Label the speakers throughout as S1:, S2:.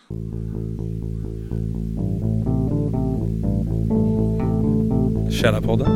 S1: Källarpodden.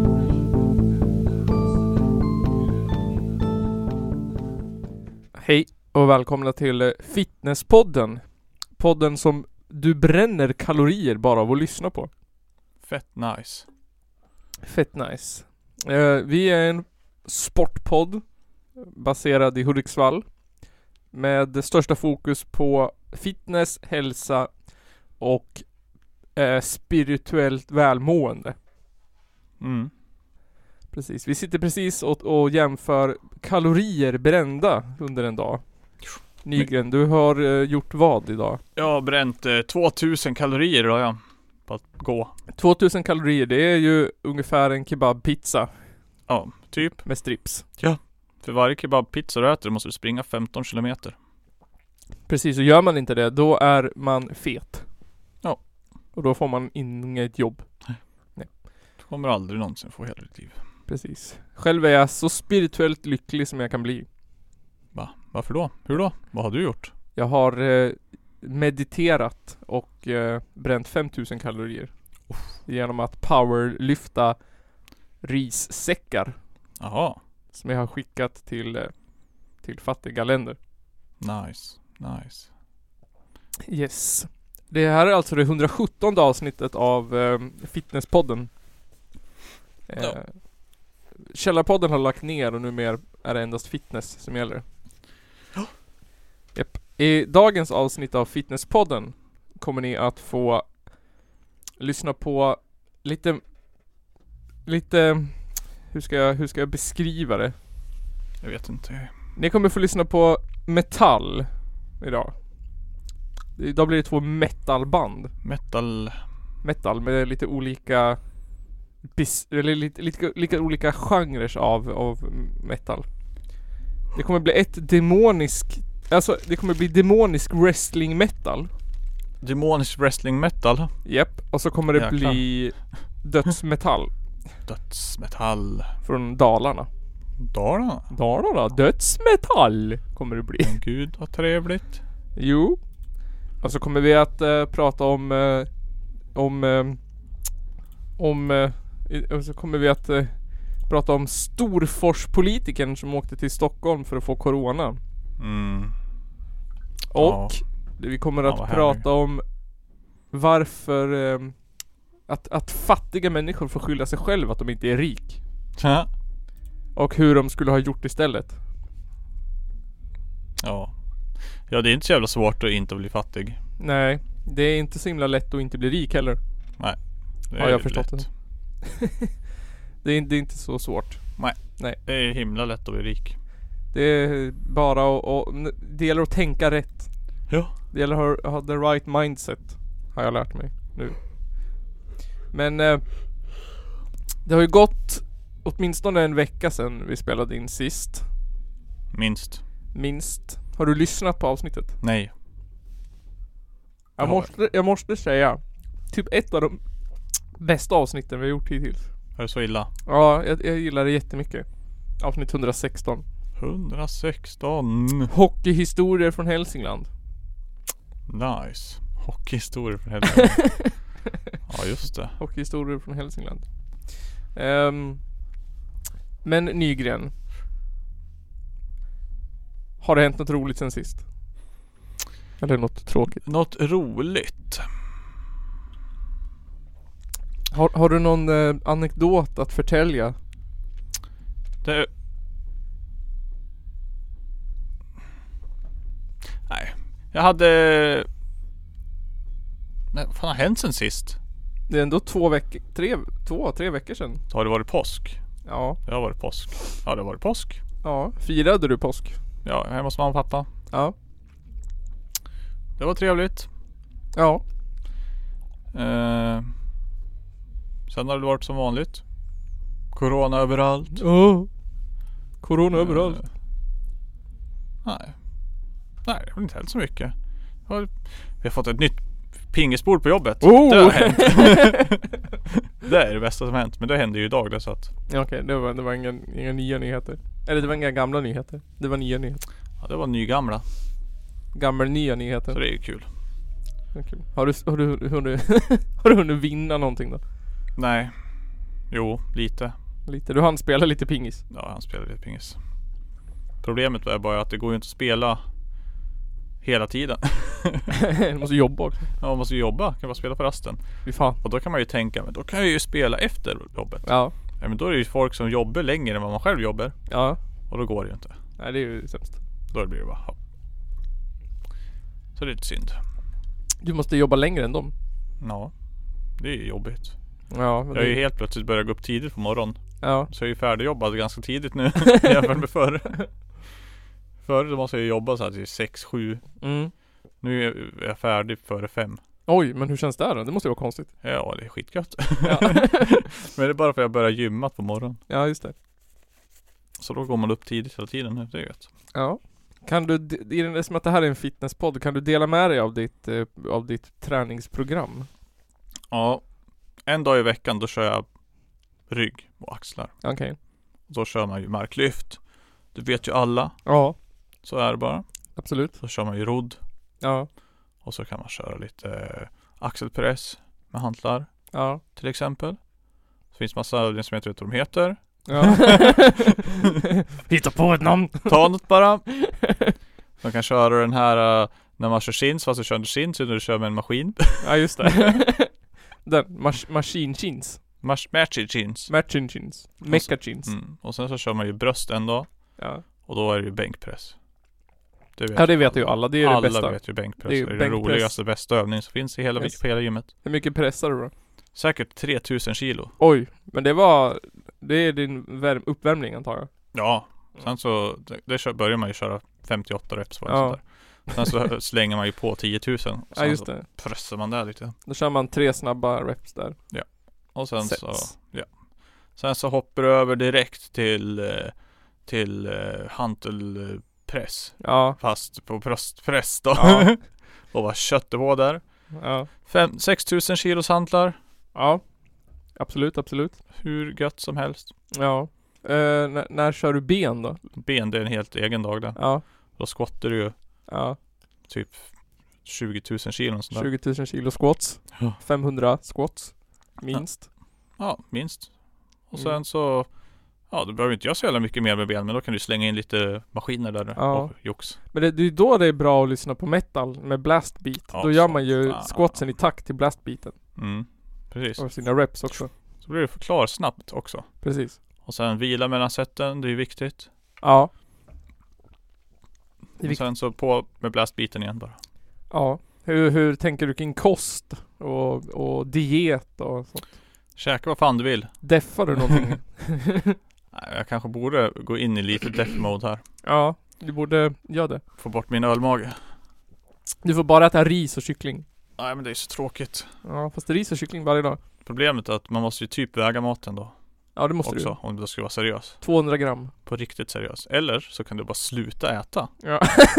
S2: Hej och välkomna till Fitnesspodden. Podden som du bränner kalorier bara av att lyssna på.
S3: Fett nice.
S2: Fett nice. Vi är en sportpodd baserad i Hudiksvall med största fokus på fitness, hälsa och spirituellt välmående.
S3: Mm.
S2: Precis. Vi sitter precis och jämför kalorier brända under en dag. Nygren, du har gjort vad idag?
S3: Jag har bränt 2000 kalorier idag, ja. På att gå.
S2: 2000 kalorier, det är ju ungefär en kebabpizza
S3: Ja, typ.
S2: med strips.
S3: För varje kebabpizza du äter måste du springa 15 kilometer.
S2: Precis, och gör man inte det, då är man fet.
S3: Ja.
S2: Och då får man inget jobb.
S3: Du kommer aldrig någonsin få hela ditt liv.
S2: Precis. Själv är jag så spirituellt lycklig som jag kan bli.
S3: Va? Varför då? Hur då? Vad har du gjort?
S2: Jag har mediterat och bränt 5000 kalorier. Genom att powerlyfta rissäckar
S3: Jaha.
S2: som jag har skickat till fattiga länder.
S3: Nice. Nice.
S2: Yes. Det här är alltså det 117:e avsnittet av Fitnesspodden.
S3: Ja.
S2: Källarpodden har lagt ner och numera är det endast fitness som gäller.
S3: Ja.
S2: Yep. I dagens avsnitt av Fitnesspodden kommer ni att få lyssna på lite hur ska jag beskriva det?
S3: Jag vet inte.
S2: Ni kommer få lyssna på metall idag. Idag blir det 2 metalband. Metal med lite olika eller lite olika genrer av metal. Det kommer bli det kommer bli demonisk wrestling metal.
S3: Demonisk wrestling metal.
S2: Japp, och så kommer det
S3: Jäklar.
S2: bli dödsmetall
S3: Dödsmetall.
S2: från Dalarna.
S3: Dalarna?
S2: Dödsmetall kommer det bli.
S3: Gud vad trevligt.
S2: Jo. Och så kommer vi att prata och så kommer vi att prata om Storforspolitikern som åkte till Stockholm för att få corona.
S3: Mm.
S2: Och vi kommer att prata om varför att fattiga människor får skylla sig själva att de inte är rik.
S3: Ja.
S2: Och hur de skulle ha gjort istället.
S3: Ja, det är inte så jävla svårt att inte bli fattig.
S2: Nej, det är inte så himla lätt att inte bli rik heller.
S3: Nej, det
S2: har
S3: är
S2: jag förstått
S3: lätt.
S2: det är inte så svårt. Nej.
S3: Det är himla lätt att bli rik.
S2: Det är bara det gäller att tänka rätt.
S3: Ja.
S2: Det gäller att ha the right mindset, har jag lärt mig nu. Men det har ju gått åtminstone en vecka sedan vi spelade in sist. Minst. Har du lyssnat på avsnittet?
S3: Nej.
S2: Jag måste säga typ ett av de bästa avsnitten vi har gjort hittills.
S3: Är det så illa?
S2: Ja, jag gillar det jättemycket. Avsnitt 116.
S3: 116.
S2: Hockeyhistorier från Hälsingland.
S3: Nice. Hockeyhistorier från Hälsingland. Ja, just det.
S2: Hockeyhistorier från Hälsingland. Men Nygren, har det hänt något roligt sen sist? Eller något tråkigt?
S3: Något roligt?
S2: Har du någon anekdot att förtälja?
S3: Nej. Jag hade... Nej, vad fan har hänt sen sist?
S2: Det är ändå 2 3 veckor sedan.
S3: Har det varit påsk?
S2: Ja.
S3: Det har varit påsk. Ja, det har varit påsk.
S2: Ja, firade du påsk?
S3: Ja, hemma hos mamma och pappa.
S2: Ja.
S3: Det var trevligt.
S2: Ja.
S3: Sen har det varit som vanligt. Corona överallt.
S2: Corona överallt.
S3: Nej, det har inte hänt så mycket. Vi har fått ett nytt pingisbord på jobbet. Det har hänt. Det är det bästa som hänt. Men det hände ju idag det, så att...
S2: Ja, okej, det var inga nya nyheter. Eller det var inga gamla nyheter. Det var nya nyheter.
S3: Ja, det var nygamla.
S2: Gamla nya nyheter.
S3: Så det är ju kul.
S2: Okay. Har du hunnit vinna någonting då?
S3: Nej. Jo, lite.
S2: Du hann spela lite pingis?
S3: Ja, han spelade lite pingis. Problemet var bara att det går ju inte att spela hela tiden.
S2: Du måste jobba också.
S3: Ja, man måste jobba. Kan bara spela på rasten.
S2: Fy fan.
S3: Och då kan man ju tänka, men då kan jag ju spela efter jobbet.
S2: Ja.
S3: Ja, men då är det ju folk som jobbar längre än vad man själv jobbar.
S2: Ja.
S3: Och då går det ju inte.
S2: Nej, det är ju sämst.
S3: Då blir det bara hopp. Så det är lite synd.
S2: Du måste jobba längre än dem.
S3: Ja, det är ju jobbigt.
S2: Ja, men
S3: jag har ju helt plötsligt börjat gå upp tidigt på morgonen.
S2: Ja.
S3: Så jag är ju färdigjobbad ganska tidigt nu jämfört med förr. Förr då måste jag jobba så här till 6-7. Nu är jag färdig före 5.
S2: Oj, men hur känns det då? Det måste ju vara konstigt.
S3: Ja, det är skitgött.
S2: Ja.
S3: Men det är bara för att jag börjar gymma på morgonen.
S2: Ja, just det.
S3: Så då går man upp tidigt hela tiden nu, det är gött.
S2: Ja. Kan du, i den som att det här är en fitnesspodd, kan du dela med dig av ditt träningsprogram?
S3: Ja, en dag i veckan då kör jag rygg och axlar.
S2: Okej. Okay.
S3: Då kör man ju marklyft. Det vet ju alla.
S2: Ja.
S3: Så är det bara.
S2: Absolut.
S3: Så kör man ju rodd.
S2: Ja.
S3: Och så kan man köra lite axelpress med hantlar.
S2: Ja.
S3: Till exempel. Det finns massa övningar som jag inte vet vad de heter.
S2: Ja. Hitta på ett namn.
S3: Ta något bara. Man kan köra den här när man kör chins, fast du kör inte chins utan du kör med en maskin.
S2: Ja, just det. Den, machine chins.
S3: Matching chins.
S2: Matching chins. Mecha chins.
S3: Och sen så kör man ju bröst en dag.
S2: Ja.
S3: Och då är det ju bänkpress.
S2: Det vet ju alla. Det är
S3: alla
S2: det bästa.
S3: Alla vet ju bänkpress.
S2: Det är
S3: den roligaste, bästa övningen som finns i hela gymmet.
S2: Hur mycket pressar du då?
S3: Säkert 3000 kilo.
S2: Oj, men det är din uppvärmning antar jag.
S3: Ja, sen så börjar man ju köra 58 reps på en sån där. Sen så slänger man ju på 10 000.
S2: Ja, just det.
S3: Pressar man där lite.
S2: Då kör man 3 snabba reps där.
S3: Ja. Och sen sen så hoppar du över direkt till hantelpress.
S2: Ja.
S3: Fast på bröstpress då.
S2: Ja.
S3: Och vad köttet på där.
S2: Ja.
S3: 6 000 kilos hantlar.
S2: Ja. Absolut.
S3: Hur gött som helst.
S2: Ja. När kör du ben då?
S3: Ben, det är en helt egen dag där.
S2: Ja.
S3: Då squattar du ju typ 20 000 kilo.
S2: 20 000 kilo squats. 500 squats. Minst.
S3: Ja, minst. Och sen så du behöver inte göra så jävla mycket mer med ben, men då kan du slänga in lite maskiner där och jox.
S2: Men det är då det är bra att lyssna på metal med blastbeat. Då gör man ju squatsen i takt till blastbeaten.
S3: Precis.
S2: Och sina reps också.
S3: Så blir det klar snabbt också.
S2: Precis.
S3: Och sen vila mellan sätten, det är viktigt.
S2: Ja.
S3: Och sen så på med blastbeaten igen bara.
S2: Ja. Hur tänker du kring kost och diet och sånt?
S3: Käka vad fan du vill.
S2: Deffar du någonting?
S3: Nej, jag kanske borde gå in i lite deff-mode här.
S2: Ja, du borde göra det.
S3: Få bort min ölmage.
S2: Du får bara äta ris och kyckling.
S3: Nej, men det är så tråkigt.
S2: Ja, fast ris och kyckling varje dag.
S3: Problemet är att man måste ju typ väga maten då.
S2: Ja, det måste
S3: också,
S2: du.
S3: om du ska vara seriös.
S2: 200 gram.
S3: På riktigt seriös. Eller så kan du bara sluta äta.
S2: Ja.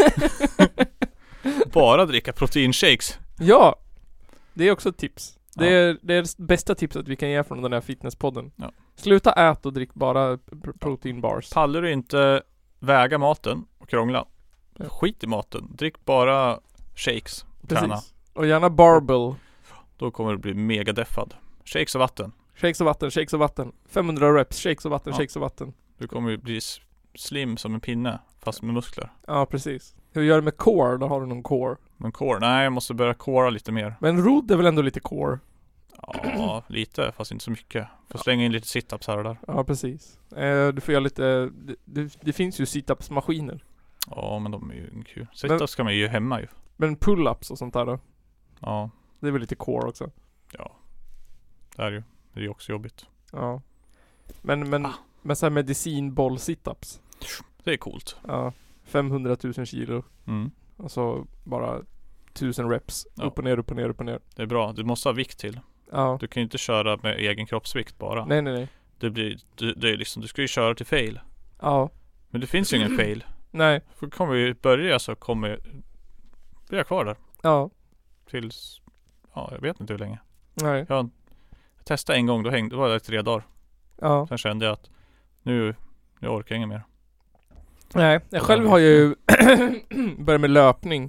S3: Bara dricka proteinshakes.
S2: Ja, det är också ett tips. Det är det bästa tipset vi kan ge från den här fitnesspodden. Ja. Sluta äta och drick bara protein bars.
S3: Pallar du inte väga maten och krångla, skit i maten. Drick bara shakes och träna.
S2: Och gärna barbell.
S3: Då kommer du bli mega deffad. Shakes och vatten.
S2: Shakes och vatten. 500 reps, shakes och vatten.
S3: Du kommer ju bli slim som en pinne, fast med muskler.
S2: Ja, precis. Hur gör du med core? Då har du någon core.
S3: Men core? Nej, jag måste börja cora lite mer.
S2: Men rodd är väl ändå lite core?
S3: Ja, lite, fast inte så mycket. Får slänga in lite sit-ups här och där.
S2: Ja, precis. Du får göra lite... Det finns ju sit-ups-maskiner.
S3: Ja, men de är ju kul. Sit-ups ska man ju hemma ju.
S2: Men pull-ups och sånt där då?
S3: Ja.
S2: Det är väl lite core också?
S3: Ja. Det är ju. Det är ju också jobbigt.
S2: Ja. Men så här medicinboll sit-ups.
S3: Det är coolt.
S2: Ja. 500 000 kilo. Och så bara 1000 reps. Ja. Upp och ner. Det
S3: är bra. Du måste ha vikt till.
S2: Ja.
S3: Du kan ju inte köra med egen kroppsvikt bara.
S2: Nej.
S3: Det är liksom, du ska ju köra till fail.
S2: Ja.
S3: Men det finns ju ingen fail.
S2: Nej.
S3: För kommer vi börja så blir jag kvar där.
S2: Ja.
S3: Tills, jag vet inte hur länge.
S2: Nej.
S3: Jag testade en gång, då var det 3 dagar.
S2: Ja.
S3: Sen kände jag att nu orkar jag inget mer.
S2: Nej, jag själv har ju börjat med löpning.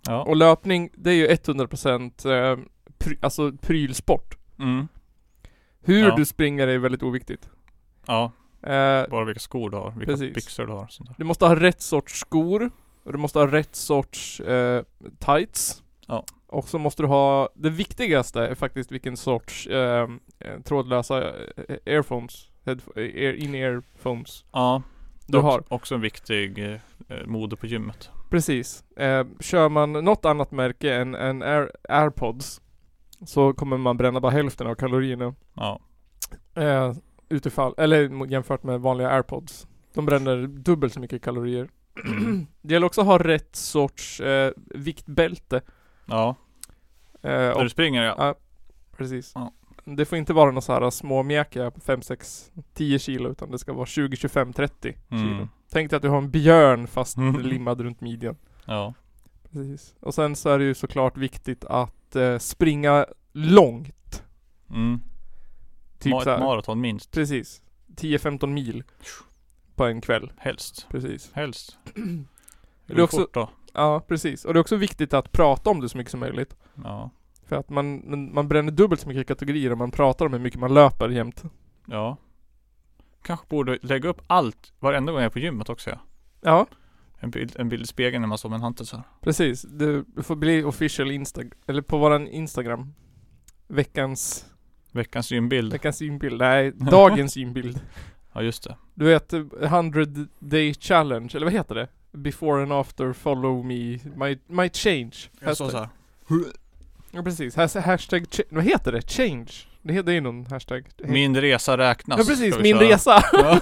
S3: Ja.
S2: Och löpning, det är ju 100% alltså prylsport. Hur du springer är väldigt oviktigt.
S3: Ja. Bara vilka skor du har, vilka byxor du har. Sånt där.
S2: Du måste ha rätt sorts skor. Och du måste ha rätt sorts tights.
S3: Ja.
S2: Och så måste du ha, det viktigaste är faktiskt vilken sorts trådlösa earphones, in-ear phones.
S3: Ja,
S2: du har.
S3: Också en viktig mode på gymmet.
S2: Precis. Kör man något annat märke än AirPods så kommer man bränna bara hälften av kalorierna.
S3: Ja.
S2: Utifall, eller jämfört med vanliga AirPods. De bränner dubbelt så mycket kalorier. Det gäller också att ha rätt sorts viktbälte.
S3: Ja. När du springer,
S2: ja. Precis.
S3: Ja.
S2: Det får inte vara några så här små mjäkiga på 5, 6, 10 kilo, utan det ska vara 20, 25, 30 kilo. Tänk dig att du har en björn fast limmad runt midjan.
S3: Ja.
S2: Precis. Och sen så är det ju såklart viktigt att springa långt. Typ
S3: ett maraton minst.
S2: Precis. 10-15 mil på en kväll.
S3: Helst.
S2: Precis.
S3: Helst.
S2: Det är också, då. Ja, precis. Och det är också viktigt att prata om det så mycket som möjligt.
S3: Ja.
S2: För att man bränner dubbelt så mycket kategorier om man pratar om hur mycket man löper jämt.
S3: Ja. Kanske borde lägga upp varenda gång jag är på gymmet också.
S2: Ja.
S3: En bild i spegeln när man står med en hantel så här.
S2: Precis. Du får bli official eller på våran Instagram. Veckans gymbild. Nej, dagens gymbild.
S3: Ja, just det.
S2: Du vet 100 day challenge, eller vad heter det? Before and after, follow me, my change.
S3: Jag sa så här.
S2: Ja, precis. Hashtag vad heter det? Change. Det är någon hashtag.
S3: Min resa räknas.
S2: Ja, precis. Min resa. Ja.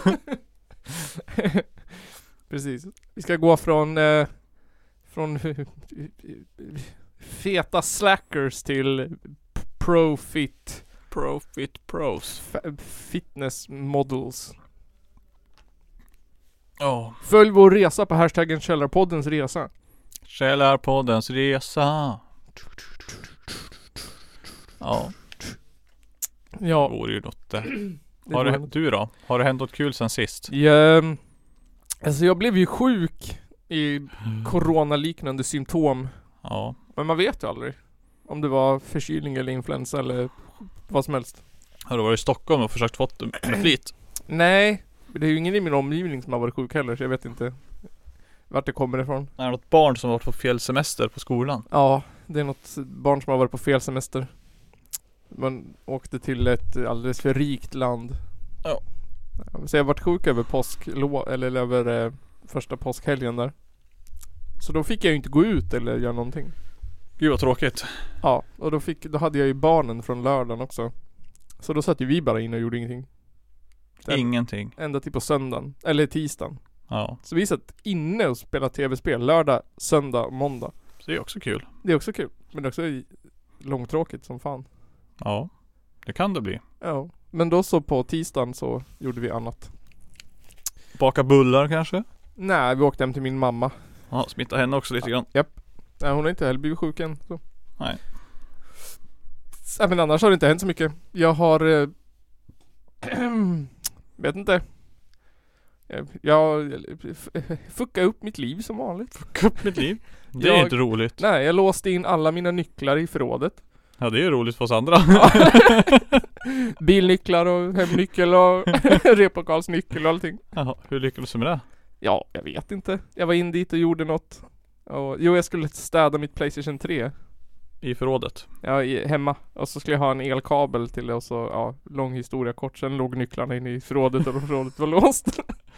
S2: Precis. Vi ska gå från feta slackers till pros. Fitness models. Följ vår resa på hashtaggen Källarpoddens resa.
S3: Källarpoddens resa. Ja.
S2: Ja.
S3: Det vore ju något där. Du då? Har det hänt något kul sen sist?
S2: Alltså jag blev ju sjuk i coronaliknande symptom.
S3: Ja.
S2: Men man vet ju aldrig om det var förkylning eller influensa eller vad som helst.
S3: Har du varit i Stockholm och försökt få det med flit?
S2: Nej, det är ju ingen i min omgivning som har varit sjuk heller, så jag vet inte vart det kommer ifrån.
S3: Är det något barn som har varit på fel semester på skolan?
S2: Ja, det är något barn som har varit på fel semester. Man åkte till ett alldeles för rikt land.
S3: Ja.
S2: Så jag har varit sjuk över eller över första påskhelgen där. Så då fick jag ju inte gå ut eller göra någonting.
S3: Gud vad tråkigt.
S2: Ja, och då hade jag ju barnen från lördagen också. Så då satt ju vi bara in och gjorde ingenting.
S3: Ingenting.
S2: Ända till på söndagen. Eller tisdagen.
S3: Ja.
S2: Så vi satt inne och spelade tv-spel lördag, söndag och måndag.
S3: Så det är också kul.
S2: Det är också kul. Men det är också långtråkigt som fan.
S3: Ja, det kan det bli.
S2: Ja, men då så på tisdagen så gjorde vi annat.
S3: Baka bullar kanske?
S2: Nej, vi åkte hem till min mamma.
S3: Ja, smitta henne också lite grann.
S2: Japp. Nej, hon har inte heller blivit sjuk än. Så.
S3: Nej.
S2: Men annars har det inte hänt så mycket. Jag har vet inte. Jag fuckade upp mitt liv som vanligt.
S3: Fucka upp mitt liv? Det är inte roligt.
S2: Nej, jag låste in alla mina nycklar i förrådet.
S3: Ja, det är roligt för oss andra.
S2: Bilnycklar och hemnyckel och replokalsnyckel och allting.
S3: Jaha, hur lyckades du med det?
S2: Ja, jag vet inte. Jag var in dit och gjorde något. Jag skulle städa mitt PlayStation 3.
S3: I förrådet?
S2: Ja, hemma. Och så skulle jag ha en elkabel till det och så, ja, lång historia kort. Sen låg nycklarna inne i förrådet och förrådet var låst.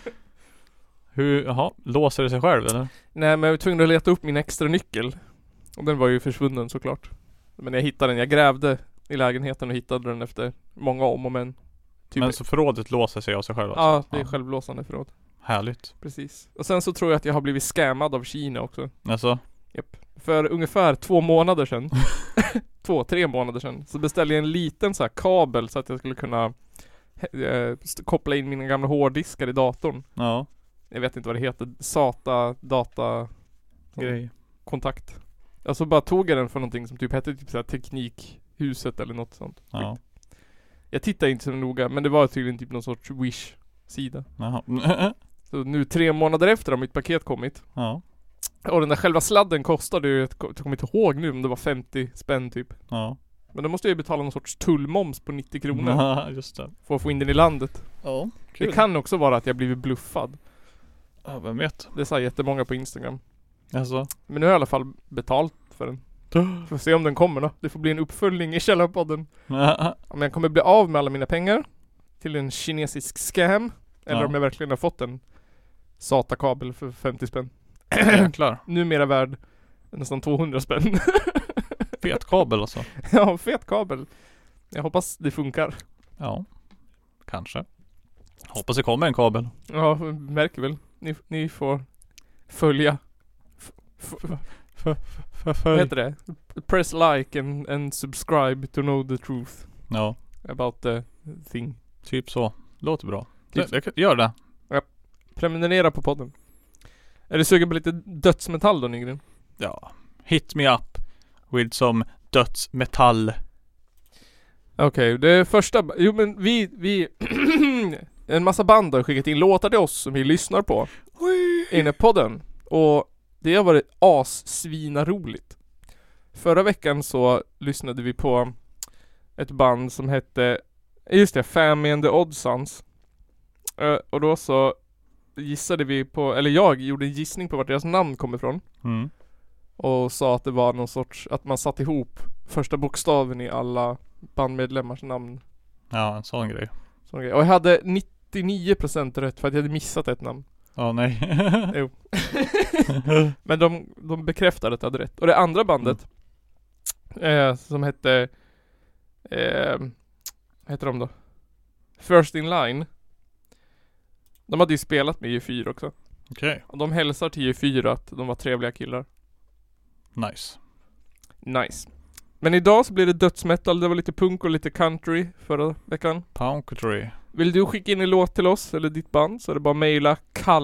S3: Låser det sig själv eller?
S2: Nej, men jag var tvungen att leta upp min extra nyckel. Och den var ju försvunnen såklart. Men jag hittade den. Jag grävde i lägenheten och hittade den efter många om och men.
S3: Typ. Men så förrådet låser sig av sig själv?
S2: Ja, det är självlåsande förråd.
S3: Härligt.
S2: Precis. Och sen så tror jag att jag har blivit scammad av Kina också.
S3: Alltså?
S2: Japp. För ungefär 2 månader sedan 2-3 månader sedan så beställde jag en liten så här kabel så att jag skulle kunna koppla in mina gamla hårddiskar i datorn.
S3: Ja.
S2: Jag vet inte vad det heter. SATA data
S3: grej.
S2: Kontakt. Alltså bara tog jag den för någonting som typ hette typ så här Teknikhuset eller något sånt.
S3: Ja.
S2: Jag tittade inte så noga, men det var tydligen typ någon sorts Wish-sida.
S3: Jaha.
S2: Så nu 3 månader efter har mitt paket kommit.
S3: Ja.
S2: Och den där själva sladden kostade ju, jag kommer inte ihåg nu om det var 50 spänn typ.
S3: Ja.
S2: Men då måste jag ju betala någon sorts tullmoms på 90 kronor.
S3: Ja, just det.
S2: För att få in den i landet.
S3: Ja, kul.
S2: Det kan också vara att jag blivit bluffad.
S3: Ja, vem vet.
S2: Det sa jättemånga på Instagram.
S3: Alltså.
S2: Men nu har jag i alla fall betalt för den. Får se om den kommer då. Det får bli en uppföljning i Källarpodden. Om jag kommer bli av med alla mina pengar till en kinesisk scam. Eller om jag verkligen har fått en SATA-kabel för 50 spänn.
S3: Jäklar.
S2: Numera värd nästan 200 spänn.
S3: Fet kabel alltså.
S2: Ja, fet kabel. Jag hoppas det funkar.
S3: Ja, kanske. Hoppas det kommer en kabel.
S2: Ja, märker väl. Ni får följa. Vad heter det? Press like and subscribe to know the truth.
S3: Ja.
S2: About the thing.
S3: Typ så. Låter bra. Gör det.
S2: Ja. Prenumerera på podden. Är du sugen på lite dödsmetall då, Nygren?
S3: Ja. Hit me up with some dödsmetall.
S2: Okej, det första... Jo men vi en massa band har skickat in låtar till oss som vi lyssnar på inne på podden. Och det har varit assvinaroligt. Förra veckan så lyssnade vi på ett band som hette, just det, Family and the Oddsons. Och då så gissade vi på, eller jag gjorde en gissning på vart deras namn kommer ifrån.
S3: Mm.
S2: Och sa att det var någon sorts, att man satt ihop första bokstaven i alla bandmedlemmars namn.
S3: Ja, en sån grej.
S2: Och jag hade 99% rätt för att jag hade missat ett namn.
S3: Ja, nej.
S2: Jo. Men de bekräftade att jag hade rätt. Och det andra bandet som hette heter de då? First in Line. De hade ju spelat med G4 också.
S3: Okej.
S2: Och de hälsar till G4 att de var trevliga killar. Nice. Men idag så blir det dödsmetal. Det var lite punk och lite country förra veckan.
S3: Punketry.
S2: Vill du skicka in en låt till oss eller ditt band så är det bara mejla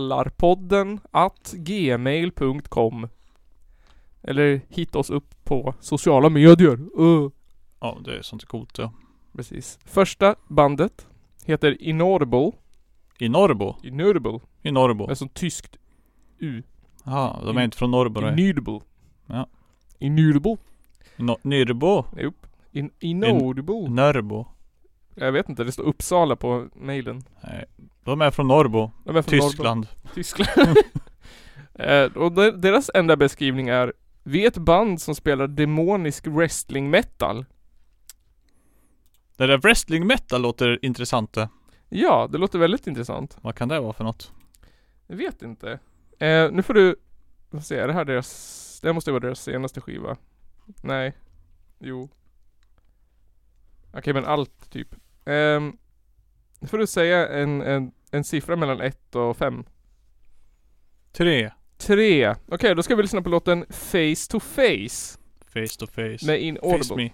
S2: kallarpodden@gmail.com. Eller hitta oss upp på sociala medier.
S3: Ja, det är sånt coolt, ja.
S2: Precis. Första bandet heter Inaudible.
S3: Inaudible?
S2: Det är som tyskt U.
S3: Ja, de är inte från Norrbo.
S2: Inaudible.
S3: Ja.
S2: Inaudible.
S3: Nyrbo?
S2: Jop. Inaudible.
S3: Nörbo.
S2: Jag vet inte, det står Uppsala på mejlen.
S3: Nej, de är från Norrbo. Tyskland.
S2: Och deras enda beskrivning är: vi är ett band som spelar demonisk wrestling metal.
S3: Det där wrestling metal låter intressant.
S2: Ja, det låter väldigt intressant.
S3: Vad kan det vara för något?
S2: Jag vet inte. Nu får du se, är det här deras... Det måste vara deras senaste skiva. Nej. Jo. Okej, men allt typ. Nu får du säga en siffra mellan 1 och 5.
S3: 3.
S2: Okej, då ska vi lyssna på låten Face to Face.
S3: Face to Face.
S2: Med Inaudible.
S3: Face Me.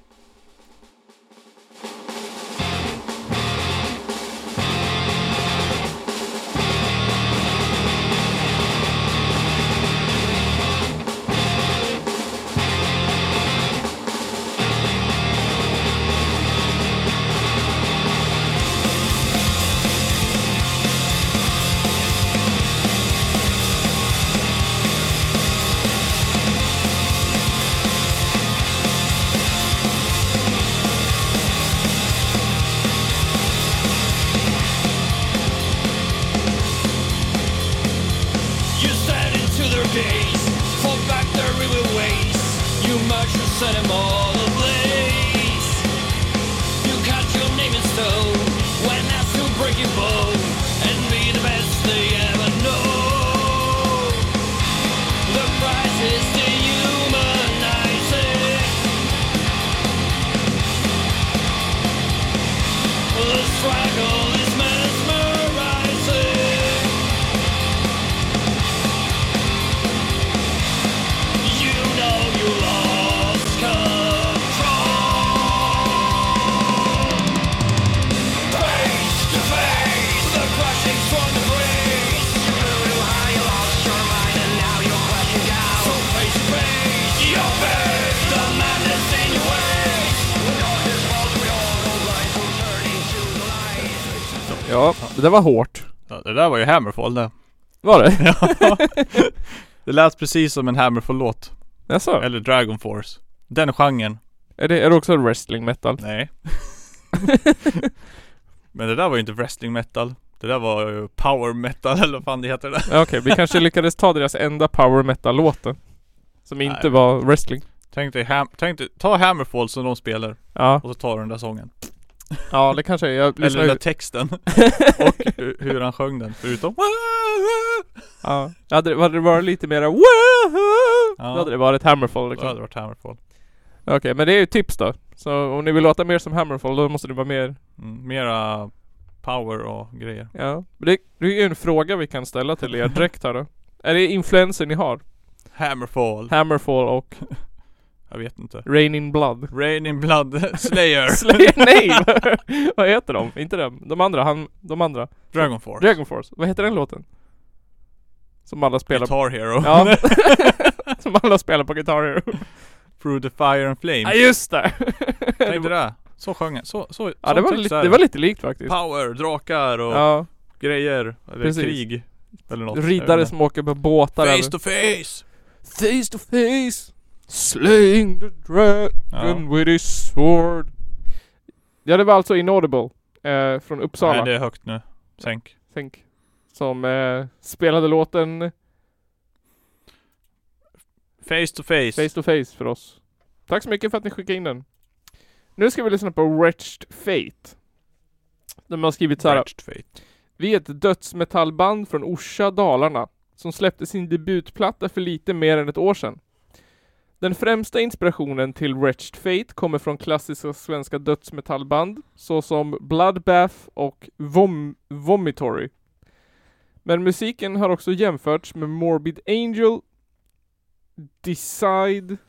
S2: Ja, det där var hårt.
S3: Ja, det där var ju Hammerfall det.
S2: Var det?
S3: Ja. Det lät precis som en Hammerfall-låt.
S2: Jaså?
S3: Eller Dragon Force. Den genren.
S2: Är det också wrestling metal?
S3: Nej. Men det där var ju inte wrestling metal. Det där var ju power metal eller vad fan det heter det.
S2: Okej, vi kanske lyckades ta deras enda power metal-låten. Som inte var wrestling.
S3: Tänk dig, ta Hammerfall som de spelar.
S2: Ja.
S3: Och så tar du den där sången.
S2: Ja, det kanske är.
S3: Eller den där texten. Och hur han sjöng den. Förutom.
S2: Ja. Hade det varit lite mera. Då hade det varit Hammerfall.
S3: Då hade det varit Hammerfall.
S2: Okej, men det är ju tips då. Så om ni vill låta mer som Hammerfall, då måste det vara mer.
S3: Mera power och grejer.
S2: Ja. Det är ju en fråga vi kan ställa till er direkt här då. Är det influenser ni har? Hammerfall och
S3: jag vet inte.
S2: Rain in Blood.
S3: Slayer.
S2: Slayer, nej! Vad heter de? Inte dem. De andra.
S3: Dragon Force.
S2: Vad heter den låten? Som alla spelar
S3: Guitar Hero.
S2: Ja. Som alla spelar på Guitar Hero.
S3: Through the Fire and Flames.
S2: Ja, just det.
S3: Tänkte det. Så sjöng jag.
S2: Ja, det var lite likt faktiskt.
S3: Power, drakar och grejer. Eller precis. Krig. Eller något.
S2: Riddare som åker på båtar.
S3: Face to face.
S2: Face to face. Slaying the dragon with his sword. Ja, det var alltså Inaudible från Uppsala.
S3: Nej, det är högt nu. Sänk.
S2: Som spelade låten
S3: Face to face
S2: för oss. Tack så mycket för att ni skickade in den. Nu ska vi lyssna på Wretched Fate. De har skrivit så här: vi är ett dödsmetallband från Orsa, Dalarna, som släppte sin debutplatta för lite mer än ett år sedan. Den främsta inspirationen till Wretched Fate kommer från klassiska svenska dödsmetallband såsom Bloodbath och Vomitory. Men musiken har också jämförts med Morbid Angel, Decide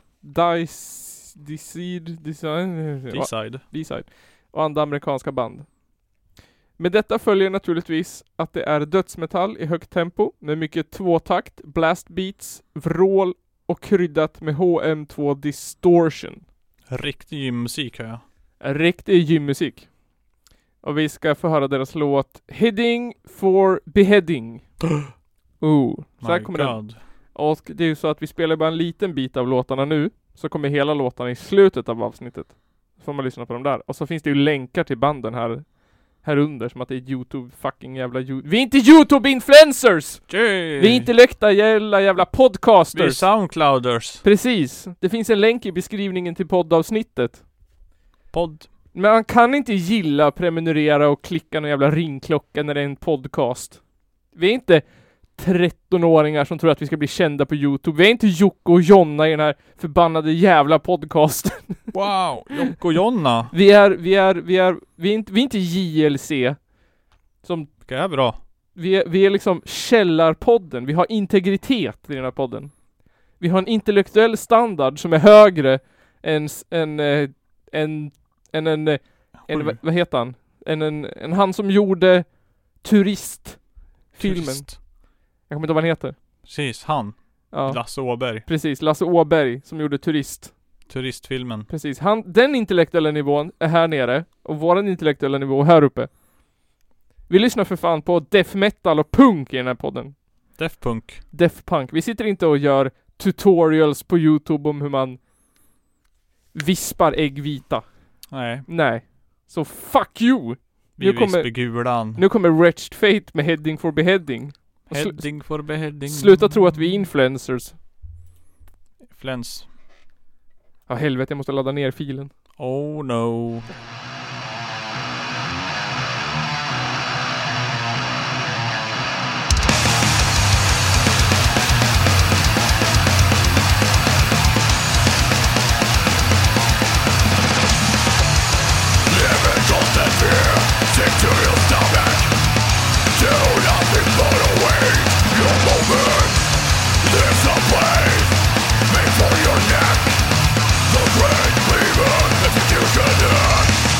S2: och andra amerikanska band. Med detta följer naturligtvis att det är dödsmetall i högt tempo med mycket tvåtakt, blast beats, vrål och kryddat med HM2 distortion.
S3: Riktig gymmusik hör jag.
S2: Riktig gymmusik. Och vi ska få höra deras låt Heading for Beheading. Så här kommer den. Och det är ju så att vi spelar bara en liten bit av låtarna nu. Så kommer hela låtarna i slutet av avsnittet. Så får man lyssna på dem där. Och så finns det ju länkar till banden här under. Som att det är YouTube, fucking jävla YouTube. Vi är inte YouTube-influencers! Vi är inte läckta jävla podcasters.
S3: Vi är Soundclouders.
S2: Precis. Det finns en länk i beskrivningen till poddavsnittet. Men man kan inte gilla, prenumerera och klicka någon jävla ringklocka när det är en podcast. Vi är inte 13-åringar som tror att vi ska bli kända på YouTube. Vi är inte Jocke och Jonna i den här förbannade jävla podcasten.
S3: Wow, Jocke och Jonna.
S2: Vi är inte JLC.
S3: Det är bra.
S2: Vi är liksom källarpodden. Vi har integritet i den här podden. Vi har en intellektuell standard som är högre än vad heter han? En han som gjorde Turistfilmen. Jag kommer inte ihåg vad han heter.
S3: Precis, han. Ja. Lasse Åberg.
S2: Precis, Lasse Åberg som gjorde
S3: Turistfilmen.
S2: Precis, den intellektuella nivån är här nere och våran intellektuella nivå är här uppe. Vi lyssnar för fan på death metal och punk i den här podden. Death punk. Vi sitter inte och gör tutorials på YouTube om hur man vispar äggvita. Nej. Så fuck you. Nu kommer Wretched Fate med Heading for Beheading.
S3: Heading for Beheading.
S2: Sluta tro att vi är influencers. Ja, helvete, jag måste ladda ner filen.
S3: Oh no.
S1: The great cleaver, executioner.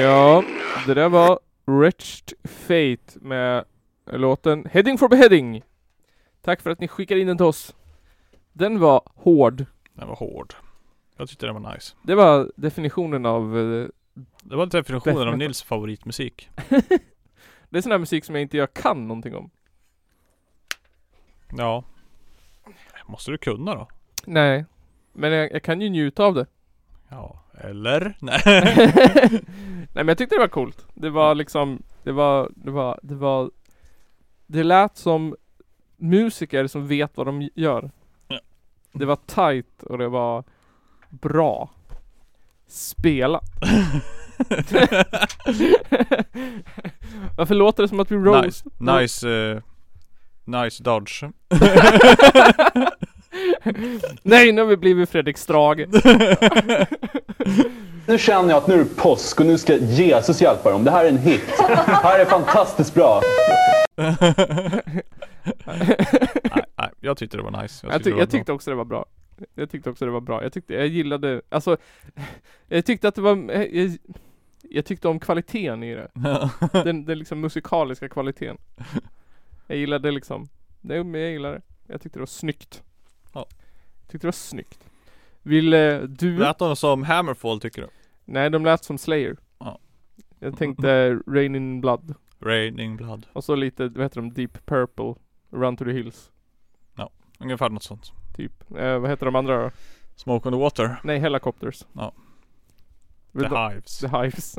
S2: Ja, det där var Wretched Fate med låten Heading for Beheading. Tack för att ni skickade in den till oss. Den var hård.
S3: Den var hård. Jag tyckte den var nice.
S2: Det var definitionen av...
S3: det var definitionen av Nils favoritmusik.
S2: Det är sån här musik som jag kan någonting om.
S3: Ja. Måste du kunna då?
S2: Nej. Men jag kan ju njuta av det.
S3: Ja, eller? Nej.
S2: Nej, men jag tyckte det var coolt. Det var liksom... Det lät som musiker som vet vad de gör.
S3: Ja.
S2: Det var tight och det var bra spelat. Varför låter det som att vi roast?
S3: Nice dodge.
S2: Nej, nu har vi blivit Fredrik Strage.
S1: Nu känner jag att nu är det påsk och nu ska Jesus hjälpa dem. Det här är en hit. Det här är fantastiskt bra.
S3: nej, jag tyckte det var nice.
S2: Jag tyckte också det var bra. Jag gillade, alltså jag tyckte att det var jag tyckte om kvaliteten i det. Den liksom musikaliska kvaliteten. Jag gillade liksom. Jag gillade det. Jag tyckte det var snyggt.
S3: Ja.
S2: Jag tyckte det var snyggt. Vill du...
S3: Lät de som Hammerfall tycker du?
S2: Nej, de lät som Slayer.
S3: Ja.
S2: Jag tänkte Raining Blood.
S3: Raining Blood.
S2: Och så lite, vad heter de? Deep Purple. Run to the Hills.
S3: Ja, ungefär något sånt.
S2: Typ. Vad heter de andra då?
S3: Smoke on the Water.
S2: Nej, Helicopters.
S3: Ja.
S2: The Hives.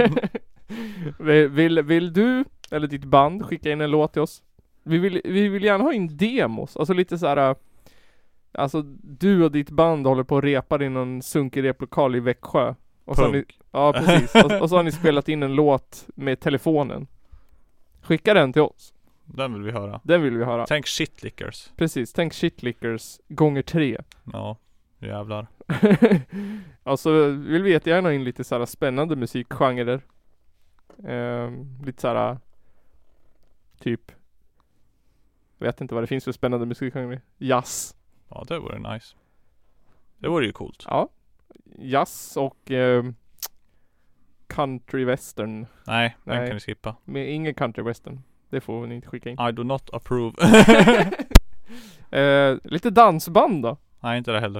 S2: Vill du eller ditt band skicka in en låt till oss? Vi vill gärna ha in demos. Alltså lite så här. Alltså du och ditt band håller på att repa i någon sunkig replokal i Växjö. Och så har ni, ja, precis. och så har ni spelat in en låt med telefonen. Skicka den till oss.
S3: Den vill vi höra. Tänk Shitlickers.
S2: Precis, tänk Shitlickers gånger 3.
S3: Ja, jävlar.
S2: Alltså vill vi jättegärna ha in lite så här spännande musikgenrer. Lite så här typ, vet inte vad det finns för spännande musikgenrer. Jazz.
S3: Ja, det vore nice. Det vore ju coolt.
S2: Ja. Jazz och country western.
S3: Nej, den kan vi skippa.
S2: Med ingen country western. Det får ni inte skicka in.
S3: I do not approve.
S2: Lite dansband då?
S3: Nej, inte det heller.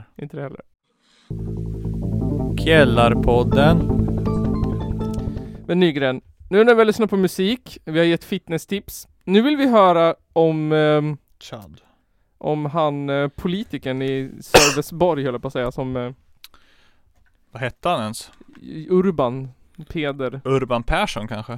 S2: Källarpodden. Men Nygren, nu när vi lyssnar på musik, vi har gett fitnesstips. Nu vill vi höra om
S3: Chad.
S2: Om han politikern i Sölvesborg, höll jag på att säga, som
S3: vad hette han ens?
S2: Urban Peder.
S3: Urban Persson kanske?